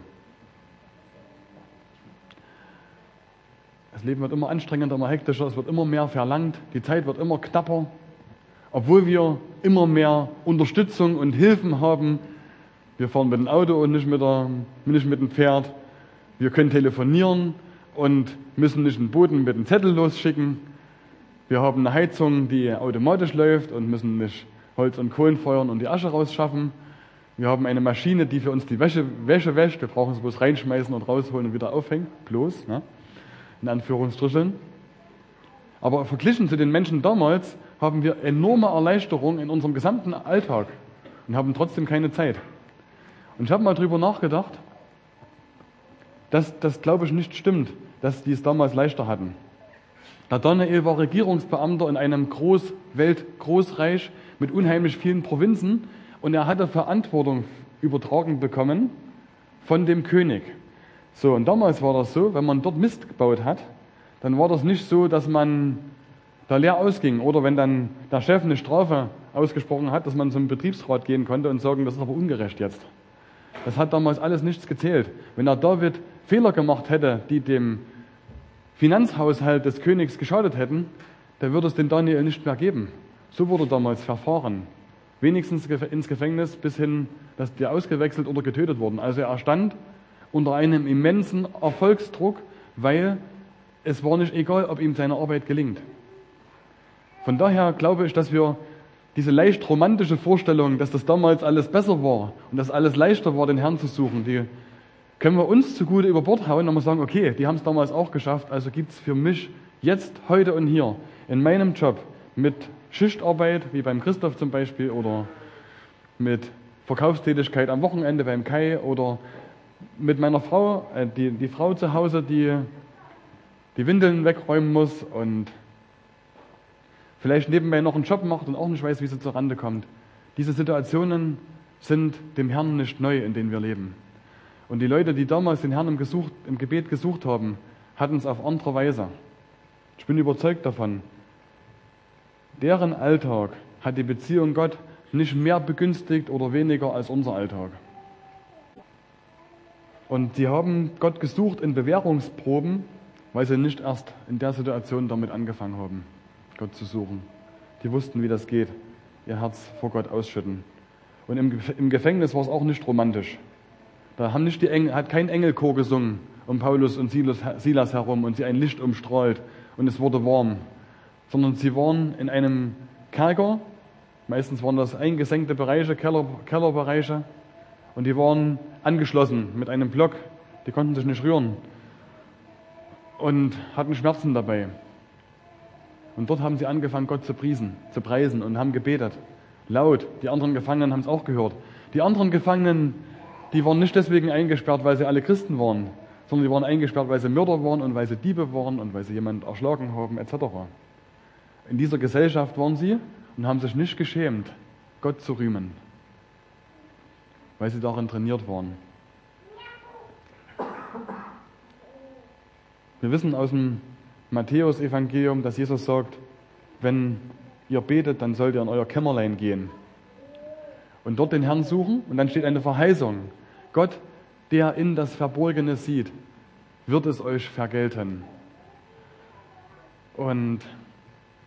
Das Leben wird immer anstrengender, immer hektischer, es wird immer mehr verlangt, die Zeit wird immer knapper. Obwohl wir immer mehr Unterstützung und Hilfen haben. Wir fahren mit dem Auto und nicht mit, der, nicht mit dem Pferd. Wir können telefonieren und müssen nicht einen Boten mit einem Zettel losschicken. Wir haben eine Heizung, die automatisch läuft und müssen nicht Holz und Kohlen feuern und die Asche rausschaffen. Wir haben eine Maschine, die für uns die Wäsche, Wäsche wäscht. Wir brauchen es bloß reinschmeißen und rausholen und wieder aufhängen. Bloß, ne? In Anführungsstrichen. Aber verglichen zu den Menschen damals haben wir enorme Erleichterung in unserem gesamten Alltag und haben trotzdem keine Zeit. Und ich habe mal drüber nachgedacht, dass das, glaube ich, nicht stimmt, dass die es damals leichter hatten. Der Daniel war Regierungsbeamter in einem Groß Weltgroßreich mit unheimlich vielen Provinzen und er hatte Verantwortung übertragen bekommen von dem König. So, und damals war das so, wenn man dort Mist gebaut hat, dann war das nicht so, dass man da leer ausging oder wenn dann der Chef eine Strafe ausgesprochen hat, dass man zum Betriebsrat gehen konnte und sagen, das ist aber ungerecht jetzt. Das hat damals alles nichts gezählt. Wenn der David Fehler gemacht hätte, die dem Finanzhaushalt des Königs geschadet hätten, dann würde es den Daniel nicht mehr geben. So wurde damals verfahren. Wenigstens ins Gefängnis bis hin, dass die ausgewechselt oder getötet wurden. Also er stand unter einem immensen Erfolgsdruck, weil es war nicht egal, ob ihm seine Arbeit gelingt. Von daher glaube ich, dass wir diese leicht romantische Vorstellung, dass das damals alles besser war und dass alles leichter war, den Herrn zu suchen, die können wir uns zugute über Bord hauen und mal sagen, okay, die haben es damals auch geschafft, also gibt es für mich jetzt, heute und hier in meinem Job mit Schichtarbeit, wie beim Christoph zum Beispiel, oder mit Verkaufstätigkeit am Wochenende beim Kai oder mit meiner Frau, äh, die, die Frau zu Hause, die die Windeln wegräumen muss und vielleicht nebenbei noch einen Job macht und auch nicht weiß, wie sie zur Rande kommt. Diese Situationen sind dem Herrn nicht neu, in denen wir leben. Und die Leute, die damals den Herrn im, gesucht, im Gebet gesucht haben, hatten es auf andere Weise. Ich bin überzeugt davon. Deren Alltag hat die Beziehung Gott nicht mehr begünstigt oder weniger als unser Alltag. Und sie haben Gott gesucht in Bewährungsproben, weil sie nicht erst in der Situation damit angefangen haben, Gott zu suchen. Die wussten, wie das geht, ihr Herz vor Gott ausschütten. Und im, im Gefängnis war es auch nicht romantisch. Da haben nicht die Engel, hat kein Engelchor gesungen um Paulus und Silas, Silas herum und sie ein Licht umstrahlt und es wurde warm. Sondern sie waren in einem Kerker, meistens waren das eingesenkte Bereiche, Keller, Kellerbereiche, und die waren angeschlossen mit einem Block, die konnten sich nicht rühren und hatten Schmerzen dabei. Und dort haben sie angefangen, Gott zu priesen, zu preisen und haben gebetet. Laut. Die anderen Gefangenen haben es auch gehört. Die anderen Gefangenen, die waren nicht deswegen eingesperrt, weil sie alle Christen waren, sondern die waren eingesperrt, weil sie Mörder waren und weil sie Diebe waren und weil sie jemanden erschlagen haben, et cetera. In dieser Gesellschaft waren sie und haben sich nicht geschämt, Gott zu rühmen, weil sie darin trainiert waren. Wir wissen aus dem Matthäus-Evangelium, dass Jesus sagt, wenn ihr betet, dann sollt ihr in euer Kämmerlein gehen und dort den Herrn suchen. Und dann steht eine Verheißung. Gott, der in das Verborgene sieht, wird es euch vergelten. Und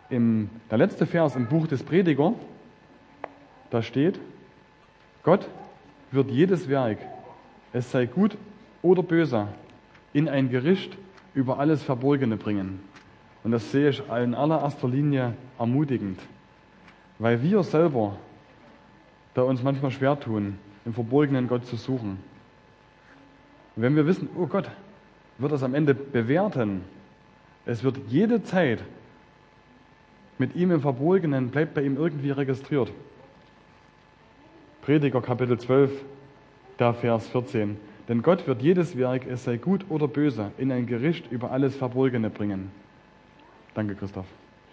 im, der letzte Vers im Buch des Prediger, da steht, Gott wird jedes Werk, es sei gut oder böse, in ein Gericht über alles Verborgene bringen. Und das sehe ich in allererster Linie ermutigend, weil wir selber da uns manchmal schwer tun, im Verborgenen Gott zu suchen. Und wenn wir wissen, oh Gott wird das am Ende bewerten, es wird jede Zeit mit ihm im Verborgenen, bleibt bei ihm irgendwie registriert. Prediger Kapitel zwölf, der Vers vierzehn. Denn Gott wird jedes Werk, es sei gut oder böse, in ein Gericht über alles Verborgene bringen. Danke, Christoph.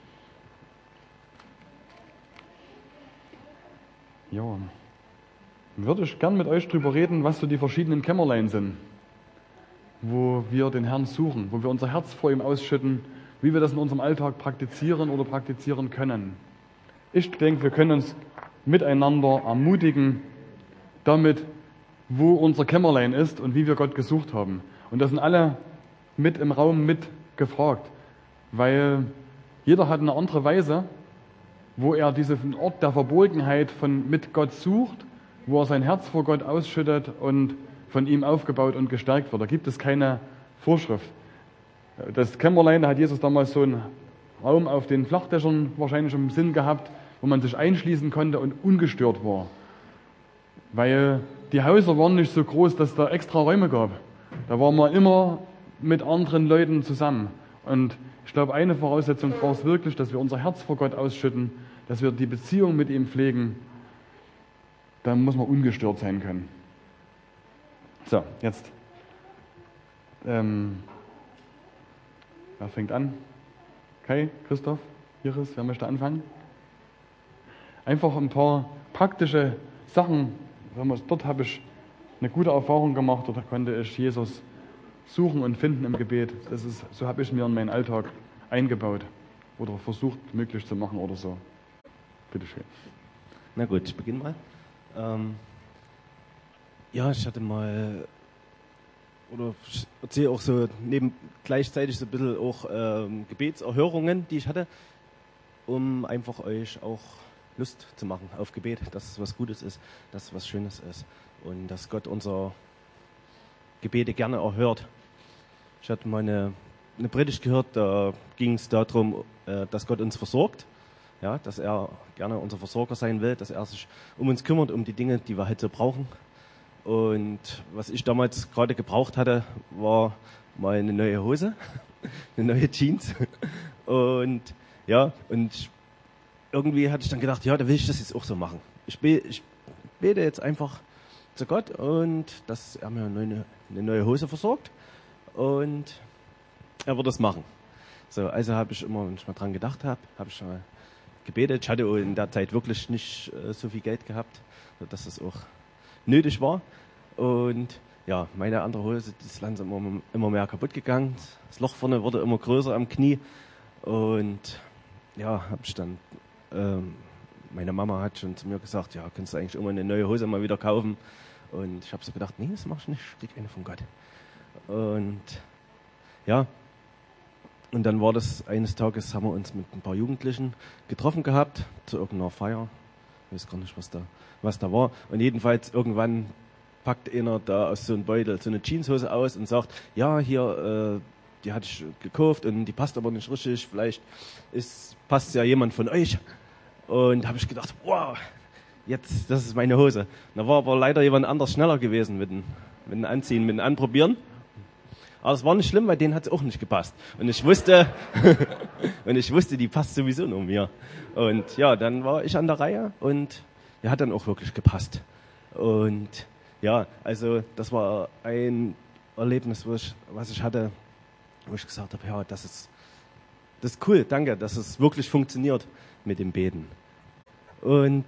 Ja, würde ich gern mit euch drüber reden, was so die verschiedenen Kämmerlein sind, wo wir den Herrn suchen, wo wir unser Herz vor ihm ausschütten, wie wir das in unserem Alltag praktizieren oder praktizieren können. Ich denke, wir können uns miteinander ermutigen, damit, wo unser Kämmerlein ist und wie wir Gott gesucht haben. Und das sind alle mit im Raum mit gefragt, weil jeder hat eine andere Weise, wo er diesen Ort der Verborgenheit von mit Gott sucht, wo er sein Herz vor Gott ausschüttet und von ihm aufgebaut und gestärkt wird. Da gibt es keine Vorschrift. Das Kämmerlein, da hat Jesus damals so einen Raum auf den Flachdächern wahrscheinlich im Sinn gehabt, wo man sich einschließen konnte und ungestört war. Weil die Häuser waren nicht so groß, dass da extra Räume gab. Da waren wir immer mit anderen Leuten zusammen. Und ich glaube, eine Voraussetzung braucht es wirklich, dass wir unser Herz vor Gott ausschütten, dass wir die Beziehung mit ihm pflegen. Da muss man ungestört sein können. So, jetzt. Ähm, wer fängt an? Kai, Christoph, Iris, wer möchte anfangen? Einfach ein paar praktische Sachen. Dort habe ich eine gute Erfahrung gemacht, oder konnte ich Jesus suchen und finden im Gebet. Das ist, so habe ich mir in meinen Alltag eingebaut oder versucht möglich zu machen oder so. Bitte schön. Na gut, ich beginne mal. Ähm, ja, ich hatte mal, oder ich erzähle auch so neben gleichzeitig so ein bisschen auch ähm, Gebetserhörungen, die ich hatte, um einfach euch auch Lust zu machen auf Gebet, dass es was Gutes ist, dass es was Schönes ist und dass Gott unser Gebete gerne erhört. Ich hatte mal eine, eine Predigt gehört, da ging es darum, dass Gott uns versorgt, ja, dass er gerne unser Versorger sein will, dass er sich um uns kümmert, um die Dinge, die wir halt so brauchen. Und was ich damals gerade gebraucht hatte, war mal eine neue Hose, eine neue Jeans. Und ja, und irgendwie hatte ich dann gedacht, ja, da will ich das jetzt auch so machen. Ich bete, ich bete jetzt einfach zu Gott und dass er mir eine neue, eine neue Hose versorgt und er wird das machen. So, also habe ich immer, wenn ich mal dran gedacht habe, habe ich mal gebetet. Ich hatte in der Zeit wirklich nicht äh, so viel Geld gehabt, dass es auch nötig war. Und ja, meine andere Hose, die ist langsam immer, immer mehr kaputt gegangen. Das Loch vorne wurde immer größer am Knie. Und ja, habe ich dann, ähm, meine Mama hat schon zu mir gesagt, ja, kannst du eigentlich immer eine neue Hose mal wieder kaufen. Und ich habe so gedacht, nee, das mach ich nicht, ich krieg eine von Gott. Und ja, und dann war das, eines Tages haben wir uns mit ein paar Jugendlichen getroffen gehabt, zu irgendeiner Feier. Ich weiß gar nicht, was da, was da war. Und jedenfalls irgendwann packt einer da aus so einem Beutel so eine Jeanshose aus und sagt, ja, hier, äh, die hatte ich gekauft und die passt aber nicht richtig, vielleicht ist, passt ja jemand von euch. Und da habe ich gedacht, wow, jetzt, das ist meine Hose. Und da war aber leider jemand anders schneller gewesen mit dem, mit dem Anziehen, mit dem Anprobieren. Aber es war nicht schlimm, weil denen hat es auch nicht gepasst. Und ich wusste, und ich wusste, die passt sowieso nur mir. Und ja, dann war ich an der Reihe und die hat dann auch wirklich gepasst. Und ja, also das war ein Erlebnis, wo ich, was ich hatte, wo ich gesagt habe, ja, das ist, das ist cool, danke, dass es wirklich funktioniert mit dem Beten. Und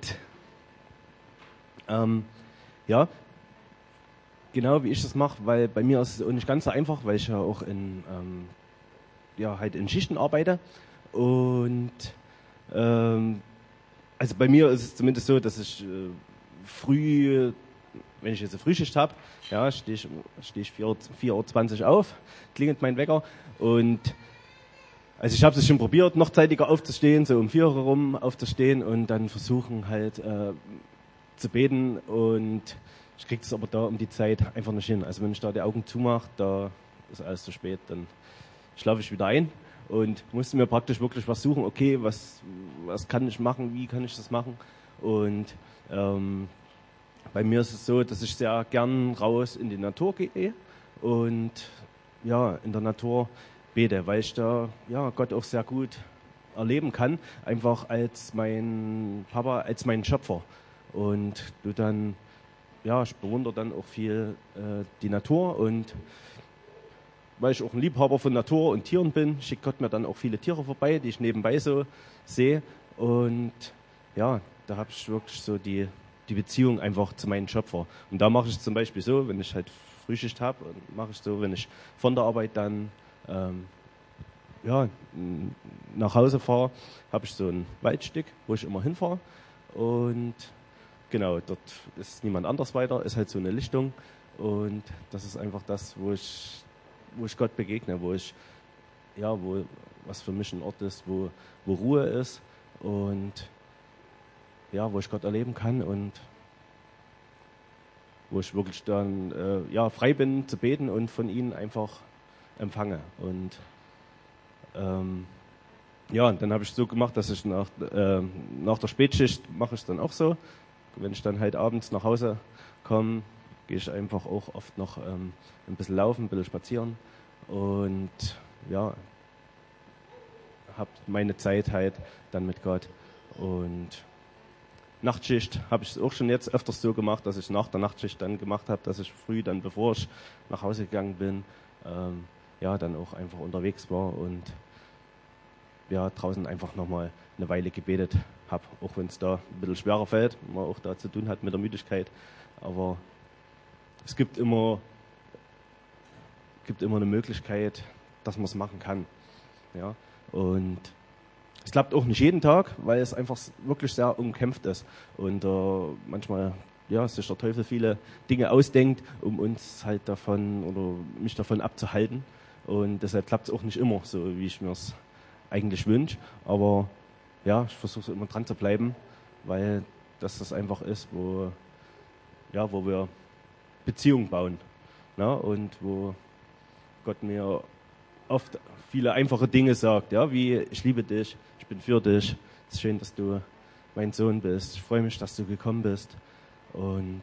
ähm, ja, genau wie ich das mache, weil bei mir ist es auch nicht ganz so einfach, weil ich ja auch in, ähm, ja, halt in Schichten arbeite. Und ähm, also bei mir ist es zumindest so, dass ich äh, früh, wenn ich jetzt eine Frühschicht habe, ja, stehe ich, steh ich vier Uhr zwanzig auf, klingelt mein Wecker und Also ich habe es schon probiert, noch zeitiger aufzustehen, so um vier Uhr rum aufzustehen und dann versuchen halt äh, zu beten, und ich kriege es aber da um die Zeit einfach nicht hin. Also wenn ich da die Augen zumache, da ist alles zu spät, dann schlafe ich wieder ein und musste mir praktisch wirklich was suchen, okay, was, was kann ich machen, wie kann ich das machen, und ähm, bei mir ist es so, dass ich sehr gern raus in die Natur gehe und ja, in der Natur bete, weil ich da ja, Gott auch sehr gut erleben kann, einfach als mein Papa, als mein Schöpfer. Und du dann, ja, ich bewundere dann auch viel äh, die Natur, und weil ich auch ein Liebhaber von Natur und Tieren bin, schickt Gott mir dann auch viele Tiere vorbei, die ich nebenbei so sehe, und ja, da habe ich wirklich so die, die Beziehung einfach zu meinem Schöpfer. Und da mache ich es zum Beispiel so, wenn ich halt Frühschicht habe, mache ich so, wenn ich von der Arbeit dann ähm, ja, nach Hause fahre, habe ich so ein Waldstück, wo ich immer hinfahre, und genau, dort ist niemand anders weiter, ist halt so eine Lichtung, und das ist einfach das, wo ich, wo ich Gott begegne, wo ich, ja, wo, was für mich ein Ort ist, wo, wo Ruhe ist, und ja, wo ich Gott erleben kann, und wo ich wirklich dann äh, ja, frei bin zu beten und von ihnen einfach empfange. Und ähm, ja, und dann habe ich so gemacht, dass ich nach, äh, nach der Spätschicht mache ich es dann auch so. Wenn ich dann halt abends nach Hause komme, gehe ich einfach auch oft noch ähm, ein bisschen laufen, ein bisschen spazieren, und ja, habe meine Zeit halt dann mit Gott. Und Nachtschicht habe ich es auch schon jetzt öfters so gemacht, dass ich nach der Nachtschicht dann gemacht habe, dass ich früh dann, bevor ich nach Hause gegangen bin, ähm, ja, dann auch einfach unterwegs war und ja, draußen einfach nochmal eine Weile gebetet habe, auch wenn es da ein bisschen schwerer fällt, man auch da zu tun hat mit der Müdigkeit, aber es gibt immer, gibt immer eine Möglichkeit, dass man es machen kann, ja, und es klappt auch nicht jeden Tag, weil es einfach wirklich sehr umkämpft ist und äh, manchmal ja, sich der Teufel viele Dinge ausdenkt, um uns halt davon oder mich davon abzuhalten, und deshalb klappt es auch nicht immer so, wie ich mir es eigentlich wünsche, aber ja, ich versuche immer dran zu bleiben, weil das das einfach ist, wo, ja, wo wir Beziehungen bauen, ne? Und wo Gott mir oft viele einfache Dinge sagt, ja, wie ich liebe dich, ich bin für dich, es ist schön, dass du mein Sohn bist, ich freue mich, dass du gekommen bist, und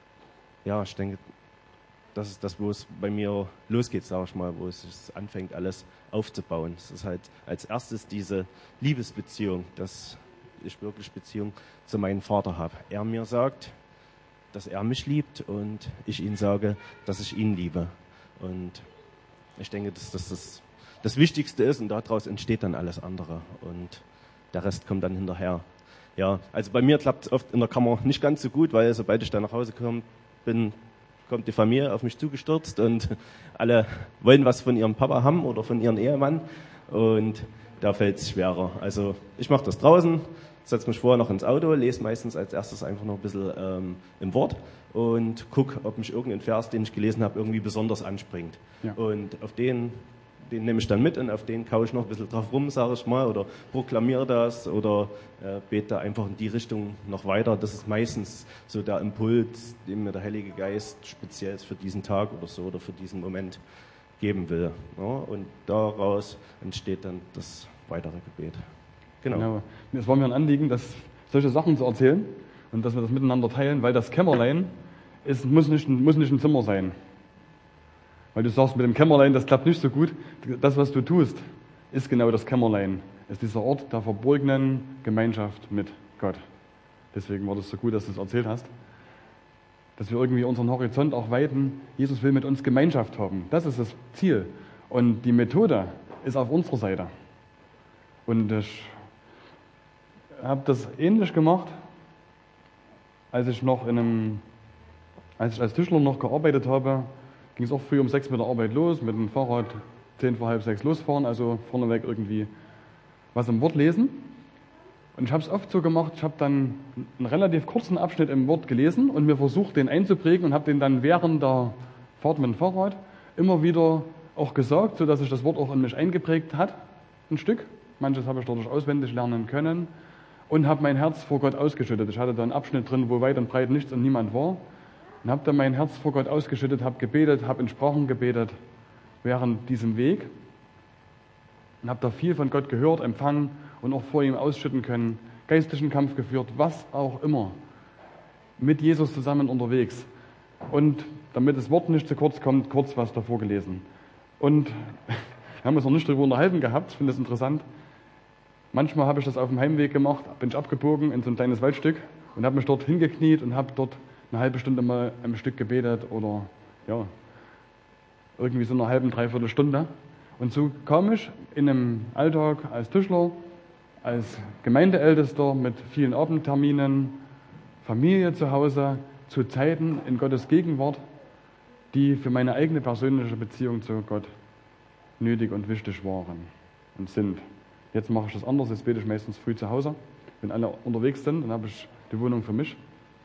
ja, ich denke, das ist das, wo es bei mir losgeht, sage ich mal, wo es anfängt, alles aufzubauen. Es ist halt als erstes diese Liebesbeziehung, dass ich wirklich Beziehung zu meinem Vater habe. Er mir sagt, dass er mich liebt, und ich ihm sage, dass ich ihn liebe. Und ich denke, dass das das, das Wichtigste ist, und daraus entsteht dann alles andere, und der Rest kommt dann hinterher. Ja, also bei mir klappt es oft in der Kammer nicht ganz so gut, weil sobald ich dann nach Hause komme, bin, kommt die Familie auf mich zugestürzt und alle wollen was von ihrem Papa haben oder von ihrem Ehemann, und da fällt es schwerer. Also ich mache das draußen, setze mich vorher noch ins Auto, lese meistens als erstes einfach noch ein bisschen ähm, im Wort und gucke, ob mich irgendein Vers, den ich gelesen habe, irgendwie besonders anspringt. Ja. Und auf den, den nehme ich dann mit, und auf den kaue ich noch ein bisschen drauf rum, sage ich mal, oder proklamiere das oder äh, bete da einfach in die Richtung noch weiter. Das ist meistens so der Impuls, den mir der Heilige Geist speziell für diesen Tag oder so oder für diesen Moment geben will. Ja, und daraus entsteht dann das weitere Gebet. Genau. Genau. Es war mir ein Anliegen, dass solche Sachen zu erzählen und dass wir das miteinander teilen, weil das Kämmerlein ist, muss, nicht, muss nicht ein Zimmer sein. Weil du sagst, mit dem Kämmerlein, das klappt nicht so gut. Das, was du tust, ist genau das Kämmerlein. Ist dieser Ort der verborgenen Gemeinschaft mit Gott. Deswegen war das so gut, dass du es erzählt hast. Dass wir irgendwie unseren Horizont auch weiten. Jesus will mit uns Gemeinschaft haben. Das ist das Ziel. Und die Methode ist auf unserer Seite. Und ich habe das ähnlich gemacht, als ich noch in einem, als ich als Tischler noch gearbeitet habe, ging es auch früh um sechs mit der Arbeit los, mit dem Fahrrad zehn vor halb sechs losfahren, also vorneweg irgendwie was im Wort lesen. Und ich habe es oft so gemacht, ich habe dann einen relativ kurzen Abschnitt im Wort gelesen und mir versucht, den einzuprägen, und habe den dann während der Fahrt mit dem Fahrrad immer wieder auch gesagt, sodass sich das Wort auch in mich eingeprägt hat. ein Stück. Manches habe ich dadurch auswendig lernen können und habe mein Herz vor Gott ausgeschüttet. Ich hatte da einen Abschnitt drin, wo weit und breit nichts und niemand war. Und habe dann mein Herz vor Gott ausgeschüttet, habe gebetet, habe in Sprachen gebetet während diesem Weg. Und habe da viel von Gott gehört, empfangen und auch vor ihm ausschütten können. Geistlichen Kampf geführt, was auch immer. Mit Jesus zusammen unterwegs. Und damit das Wort nicht zu kurz kommt, kurz was davor gelesen. Und wir haben uns noch nicht darüber unterhalten gehabt, ich finde das interessant. Manchmal habe ich das auf dem Heimweg gemacht, bin ich abgebogen in so ein kleines Waldstück und habe mich dort hingekniet und habe dort eine halbe Stunde mal ein Stück gebetet oder ja, irgendwie so eine halbe, dreiviertel Stunde. Und so kam ich in einem Alltag als Tischler, als Gemeindeältester mit vielen Abendterminen, Familie zu Hause, zu Zeiten in Gottes Gegenwart, die für meine eigene persönliche Beziehung zu Gott nötig und wichtig waren und sind. Jetzt mache ich das anders, jetzt bete ich meistens früh zu Hause, wenn alle unterwegs sind, dann habe ich die Wohnung für mich.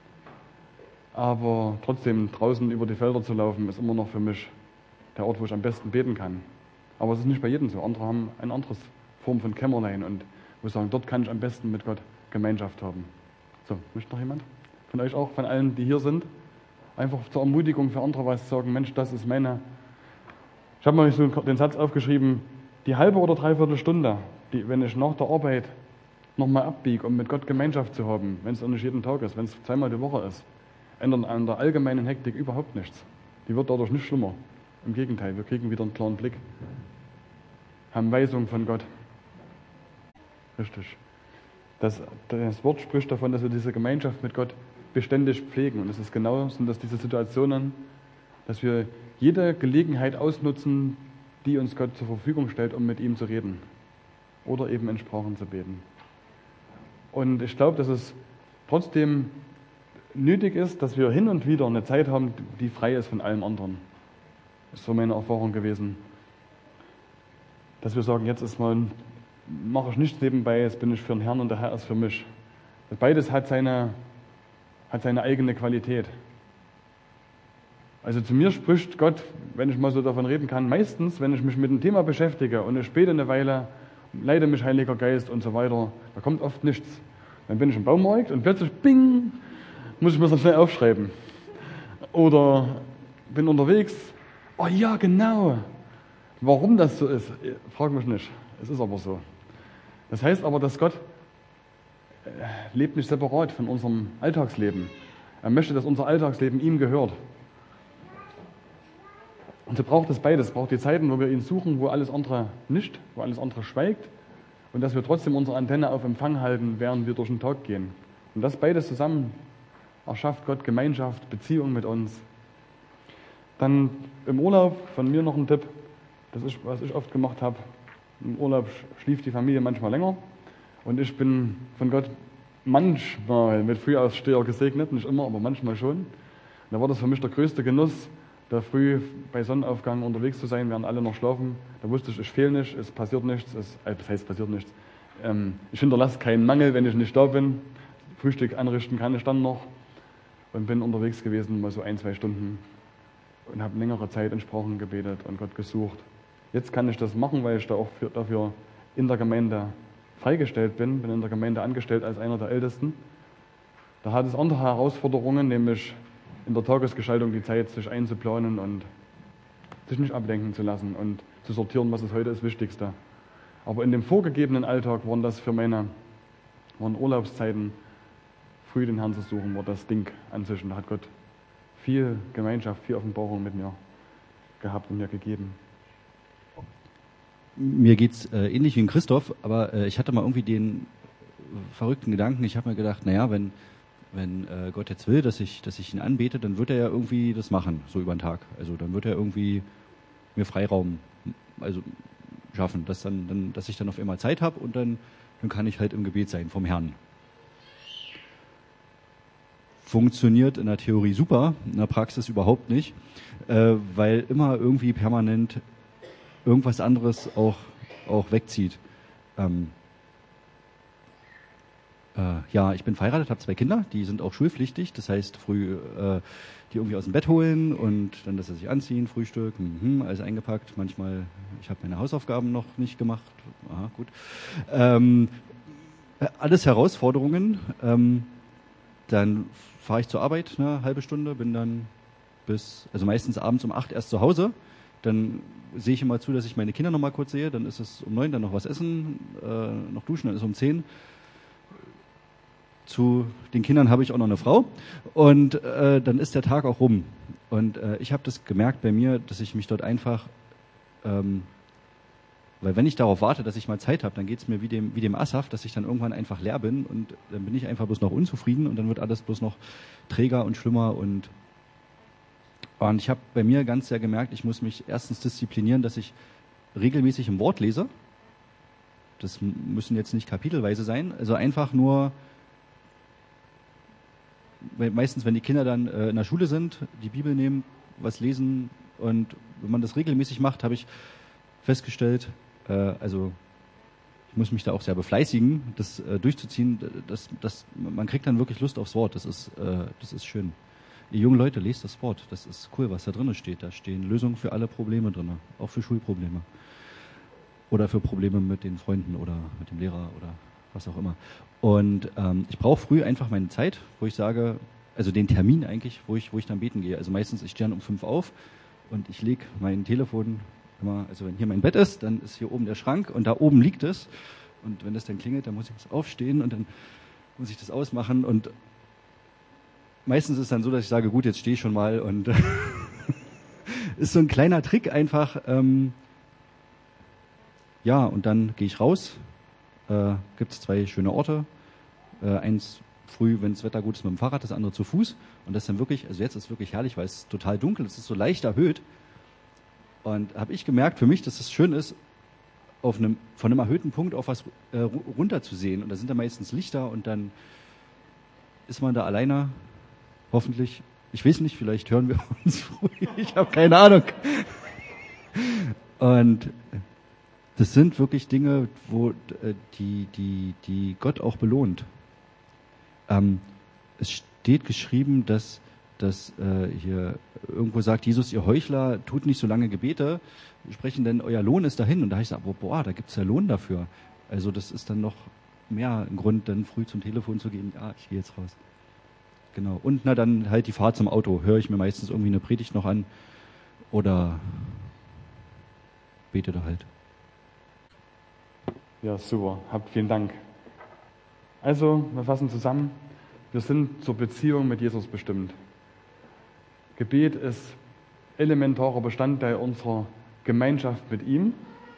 Aber trotzdem draußen über die Felder zu laufen, ist immer noch für mich der Ort, wo ich am besten beten kann. Aber es ist nicht bei jedem so. Andere haben eine andere Form von Kämmerlein und wo sagen, dort kann ich am besten mit Gott Gemeinschaft haben. So, möchte noch jemand? Von euch auch, von allen, die hier sind? Einfach zur Ermutigung für andere was sagen, Mensch, das ist meine... Ich habe mal so den Satz aufgeschrieben, die halbe oder dreiviertel Stunde, die, wenn ich nach der Arbeit nochmal abbiege, um mit Gott Gemeinschaft zu haben, wenn es auch nicht jeden Tag ist, wenn es zweimal die Woche ist, ändern an der allgemeinen Hektik überhaupt nichts. Die wird dadurch nicht schlimmer. Im Gegenteil, wir kriegen wieder einen klaren Blick, haben Weisung von Gott. Richtig. Das, das Wort spricht davon, dass wir diese Gemeinschaft mit Gott beständig pflegen. Und es ist genau, sind das diese Situationen, dass wir jede Gelegenheit ausnutzen, die uns Gott zur Verfügung stellt, um mit ihm zu reden. Oder eben in Sprachen zu beten. Und ich glaube, dass es trotzdem nötig ist, dass wir hin und wieder eine Zeit haben, die frei ist von allem anderen. Das ist so meine Erfahrung gewesen. Dass wir sagen, jetzt ist mal, mache ich nichts nebenbei, jetzt bin ich für den Herrn und der Herr ist für mich. Beides hat seine, hat seine eigene Qualität. Also zu mir spricht Gott, wenn ich mal so davon reden kann, meistens, wenn ich mich mit dem Thema beschäftige und ich bete eine Weile, leite mich Heiliger Geist und so weiter, da kommt oft nichts. Dann bin ich im Baumarkt und plötzlich, bing, muss ich mir das schnell aufschreiben. Oder bin unterwegs, oh ja, genau. Warum das so ist, frag mich nicht. Es ist aber so. Das heißt aber, dass Gott lebt nicht separat von unserem Alltagsleben. Er möchte, dass unser Alltagsleben ihm gehört. Und so braucht es beides. Es braucht die Zeiten, wo wir ihn suchen, wo alles andere nicht, wo alles andere schweigt. Und dass wir trotzdem unsere Antenne auf Empfang halten, während wir durch den Tag gehen. Und das beides zusammen erschafft Gott Gemeinschaft, Beziehung mit uns. Dann im Urlaub, von mir noch ein Tipp, das ist, was ich oft gemacht habe. Im Urlaub schlief die Familie manchmal länger. Und ich bin von Gott manchmal mit Frühaufsteher gesegnet, nicht immer, aber manchmal schon. Und da war das für mich der größte Genuss, da früh bei Sonnenaufgang unterwegs zu sein, während alle noch schlafen. Da wusste ich, ich fehle nicht, es passiert nichts, es, äh, das heißt, passiert nichts. Ähm, ich hinterlasse keinen Mangel, wenn ich nicht da bin. Frühstück anrichten kann ich dann noch. Und bin unterwegs gewesen, mal so ein, zwei Stunden. Und habe längere Zeit in Sprachen gebetet und Gott gesucht. Jetzt kann ich das machen, weil ich da auch für, dafür in der Gemeinde freigestellt bin, bin in der Gemeinde angestellt als einer der Ältesten. Da hat es andere Herausforderungen, nämlich in der Tagesgestaltung die Zeit, sich einzuplanen und sich nicht ablenken zu lassen und zu sortieren, was ist heute das Wichtigste. Aber in dem vorgegebenen Alltag waren das für meine waren Urlaubszeiten, früh den Herrn zu suchen, war das Ding an sich. Und da hat Gott viel Gemeinschaft, viel Offenbarung mit mir gehabt und mir gegeben. Mir geht's äh, ähnlich wie in Christoph, aber äh, ich hatte mal irgendwie den verrückten Gedanken, ich habe mir gedacht, naja, wenn, wenn äh, Gott jetzt will, dass ich, dass ich ihn anbete, dann wird er ja irgendwie das machen, so über den Tag. Also dann wird er irgendwie mir Freiraum also schaffen, dass, dann, dann, dass ich dann auf einmal Zeit habe und dann, dann kann ich halt im Gebet sein vom Herrn. Funktioniert in der Theorie super, in der Praxis überhaupt nicht, äh, weil immer irgendwie permanent irgendwas anderes auch, auch wegzieht. Ähm, Äh, ja, ich bin verheiratet, habe zwei Kinder, die sind auch schulpflichtig. Das heißt, früh äh, die irgendwie aus dem Bett holen und dann, dass sie sich anziehen, Frühstück, mhm, alles eingepackt. Manchmal, ich habe meine Hausaufgaben noch nicht gemacht. Aha, gut. Ähm, alles Herausforderungen. Ähm, dann fahre ich zur Arbeit eine halbe Stunde, bin dann bis, also meistens abends um acht erst zu Hause. Dann sehe ich immer zu, dass ich meine Kinder noch mal kurz sehe. Dann ist es um neun, dann noch was essen, äh, noch duschen, dann ist es um zehn. Zu den Kindern habe ich auch noch eine Frau und äh, dann ist der Tag auch rum. Und äh, ich habe das gemerkt bei mir, dass ich mich dort einfach, ähm, weil wenn ich darauf warte, dass ich mal Zeit habe, dann geht es mir wie dem, wie dem Asaf, dass ich dann irgendwann einfach leer bin und dann bin ich einfach bloß noch unzufrieden und dann wird alles bloß noch träger und schlimmer. Und, und ich habe bei mir ganz sehr gemerkt, ich muss mich erstens disziplinieren, dass ich regelmäßig im Wort lese. Das müssen jetzt nicht kapitelweise sein, also einfach nur... Meistens, wenn die Kinder dann äh, in der Schule sind, die Bibel nehmen, was lesen und wenn man das regelmäßig macht, habe ich festgestellt, äh, also ich muss mich da auch sehr befleißigen, das äh, durchzuziehen, dass, dass man kriegt dann wirklich Lust aufs Wort, das ist, äh, das ist schön. Ihr jungen Leute, lest das Wort, das ist cool, was da drin steht, da stehen Lösungen für alle Probleme drin, auch für Schulprobleme oder für Probleme mit den Freunden oder mit dem Lehrer oder was auch immer. Und ähm, ich brauche früh einfach meine Zeit, wo ich sage, also den Termin eigentlich, wo ich, wo ich dann beten gehe. Also meistens, ich stehe dann um fünf auf und ich lege mein Telefon immer, also wenn hier mein Bett ist, dann ist hier oben der Schrank und da oben liegt es. Und wenn das dann klingelt, dann muss ich das aufstehen und dann muss ich das ausmachen. Und meistens ist es dann so, dass ich sage, gut, jetzt stehe ich schon mal. Und ist so ein kleiner Trick einfach. Ähm, ja, und dann gehe ich raus. Äh, gibt es zwei schöne Orte. Äh, eins früh, wenn das Wetter gut ist, mit dem Fahrrad, das andere zu Fuß. Und das ist dann wirklich, also jetzt ist es wirklich herrlich, weil es ist total dunkel, es ist so leicht erhöht. Und habe ich gemerkt für mich, dass es schön ist, auf einem, von einem erhöhten Punkt auf was äh, runter zu sehen. Und da sind dann meistens Lichter und dann ist man da alleine, hoffentlich. Ich weiß nicht, vielleicht hören wir uns früh, ich habe keine Ahnung. Und das sind wirklich Dinge, wo äh, die, die, die Gott auch belohnt. Ähm, es steht geschrieben, dass, dass äh, hier irgendwo sagt, Jesus, ihr Heuchler, tut nicht so lange Gebete, sprechen denn euer Lohn ist dahin. Und da habe ich gesagt, boah, da gibt es ja Lohn dafür. Also das ist dann noch mehr ein Grund, dann früh zum Telefon zu gehen, ja, ich gehe jetzt raus. Genau. Und na dann halt die Fahrt zum Auto, höre ich mir meistens irgendwie eine Predigt noch an oder bete da halt. Ja, super. Habt vielen Dank. Also, wir fassen zusammen. Wir sind zur Beziehung mit Jesus bestimmt. Gebet ist elementarer Bestandteil unserer Gemeinschaft mit ihm.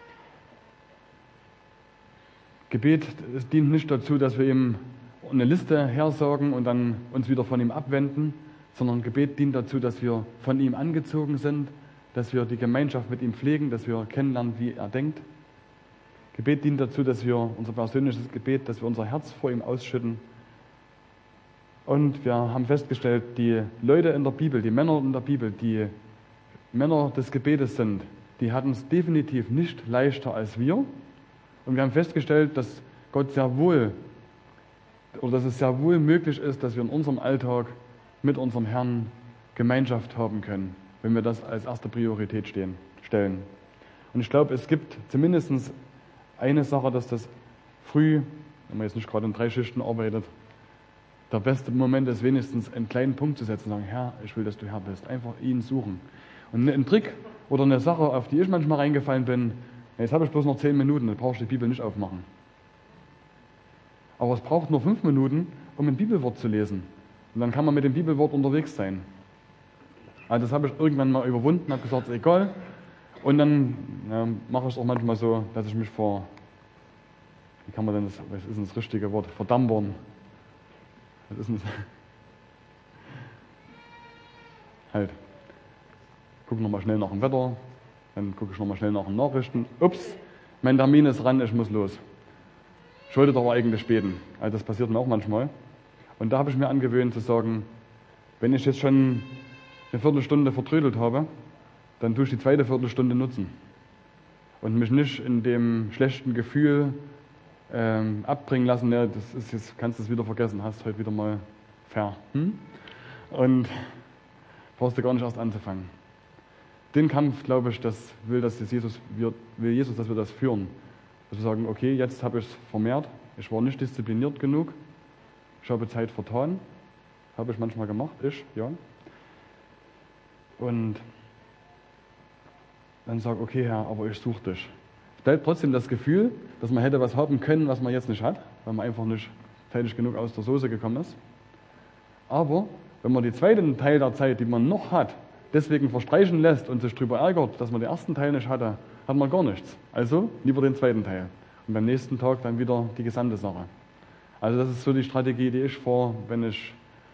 Gebet dient nicht dazu, dass wir ihm eine Liste hersagen und dann uns wieder von ihm abwenden, sondern Gebet dient dazu, dass wir von ihm angezogen sind, dass wir die Gemeinschaft mit ihm pflegen, dass wir kennenlernen, wie er denkt. Gebet dient dazu, dass wir unser persönliches Gebet, dass wir unser Herz vor ihm ausschütten. Und wir haben festgestellt, die Leute in der Bibel, die Männer in der Bibel, die Männer des Gebetes sind, die hatten es definitiv nicht leichter als wir. Und wir haben festgestellt, dass Gott sehr wohl, oder dass es sehr wohl möglich ist, dass wir in unserem Alltag mit unserem Herrn Gemeinschaft haben können, wenn wir das als erste Priorität stehen, stellen. Und ich glaube, es gibt zumindest eine Sache, dass das früh, wenn man jetzt nicht gerade in drei Schichten arbeitet, der beste Moment ist, wenigstens einen kleinen Punkt zu setzen und sagen, Herr, ich will, dass du Herr bist. Einfach ihn suchen. Und ein Trick oder eine Sache, auf die ich manchmal reingefallen bin, jetzt habe ich bloß noch zehn Minuten, dann brauche ich die Bibel nicht aufmachen. Aber es braucht nur fünf Minuten, um ein Bibelwort zu lesen. Und dann kann man mit dem Bibelwort unterwegs sein. Also das habe ich irgendwann mal überwunden, habe gesagt, ist egal. Und dann ja, mache ich es auch manchmal so, dass ich mich vor, wie kann man denn das, was ist denn das richtige Wort, verdampern. Was ist denn das? Halt. Gucke nochmal schnell nach dem Wetter, dann gucke ich nochmal schnell nach den Nachrichten. Ups, mein Termin ist ran, ich muss los. Ich wollte doch eigentlich beten. Also das passiert mir auch manchmal. Und da habe ich mir angewöhnt zu sagen, wenn ich jetzt schon eine Viertelstunde vertrödelt habe, dann tue ich die zweite Viertelstunde nutzen. Und mich nicht in dem schlechten Gefühl ähm, abbringen lassen, ja, das ist jetzt, kannst du es wieder vergessen, hast heute wieder mal fair. Hm? Und brauchst du gar nicht erst anzufangen. Den Kampf, glaube ich, das will, dass das Jesus, wir, will Jesus, dass wir das führen. Dass wir sagen, okay, jetzt habe ich es vermehrt, ich war nicht diszipliniert genug, ich habe Zeit vertan, habe ich manchmal gemacht, ich, ja. Und dann sage, okay, Herr, aber ich suche dich. Es bleibt trotzdem das Gefühl, dass man hätte was haben können, was man jetzt nicht hat, weil man einfach nicht zeitig genug aus der Soße gekommen ist. Aber wenn man den zweiten Teil der Zeit, die man noch hat, deswegen verstreichen lässt und sich darüber ärgert, dass man den ersten Teil nicht hatte, hat man gar nichts. Also lieber den zweiten Teil. Und beim nächsten Tag dann wieder die gesamte Sache. Also das ist so die Strategie, die ich fahre, wenn ich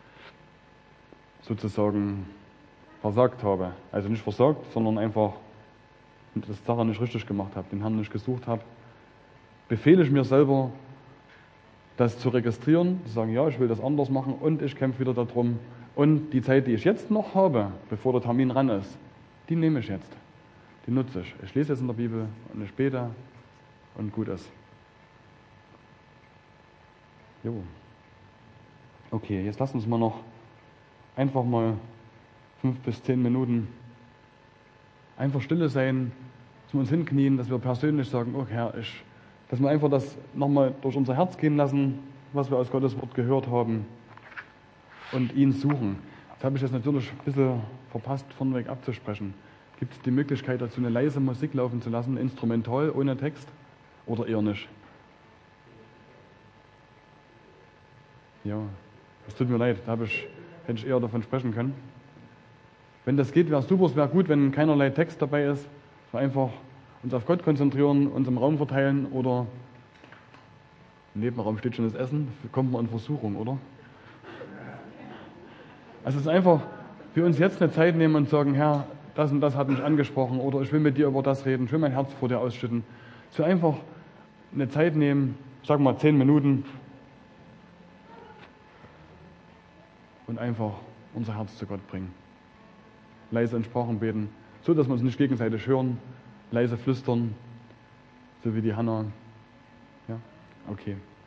sozusagen versagt habe. Also nicht versagt, sondern einfach das Sache nicht richtig gemacht habe, den Herrn nicht gesucht habe. Befehle ich mir selber, das zu registrieren, zu sagen, ja, ich will das anders machen und ich kämpfe wieder darum. Und die Zeit, die ich jetzt noch habe, bevor der Termin ran ist, die nehme ich jetzt. Die nutze ich. Ich lese jetzt in der Bibel und ich bete und gut ist. Jo. Okay, jetzt lass uns mal noch einfach mal fünf bis zehn Minuten einfach stille sein, dass wir uns hinknien, dass wir persönlich sagen, oh Herr, ich, dass wir einfach das nochmal durch unser Herz gehen lassen, was wir aus Gottes Wort gehört haben und ihn suchen. Jetzt habe ich das natürlich ein bisschen verpasst, vorneweg abzusprechen. Gibt es die Möglichkeit, dazu eine leise Musik laufen zu lassen, instrumental, ohne Text oder eher nicht? Ja, es tut mir leid, da habe ich, hätte ich eher davon sprechen können. Wenn das geht, wäre es super, es wäre gut, wenn keinerlei Text dabei ist, dass wir einfach uns auf Gott konzentrieren, uns im Raum verteilen oder im Nebenraum steht schon das Essen, da kommt man in Versuchung, oder? Also es ist einfach für uns jetzt eine Zeit nehmen und sagen, Herr, das und das hat mich angesprochen oder ich will mit dir über das reden, ich will mein Herz vor dir ausschütten. So einfach eine Zeit nehmen, sagen wir mal zehn Minuten und einfach unser Herz zu Gott bringen. Leise in Sprachen beten, so dass wir uns nicht gegenseitig hören, leise flüstern, so wie die Hannah. Ja, okay.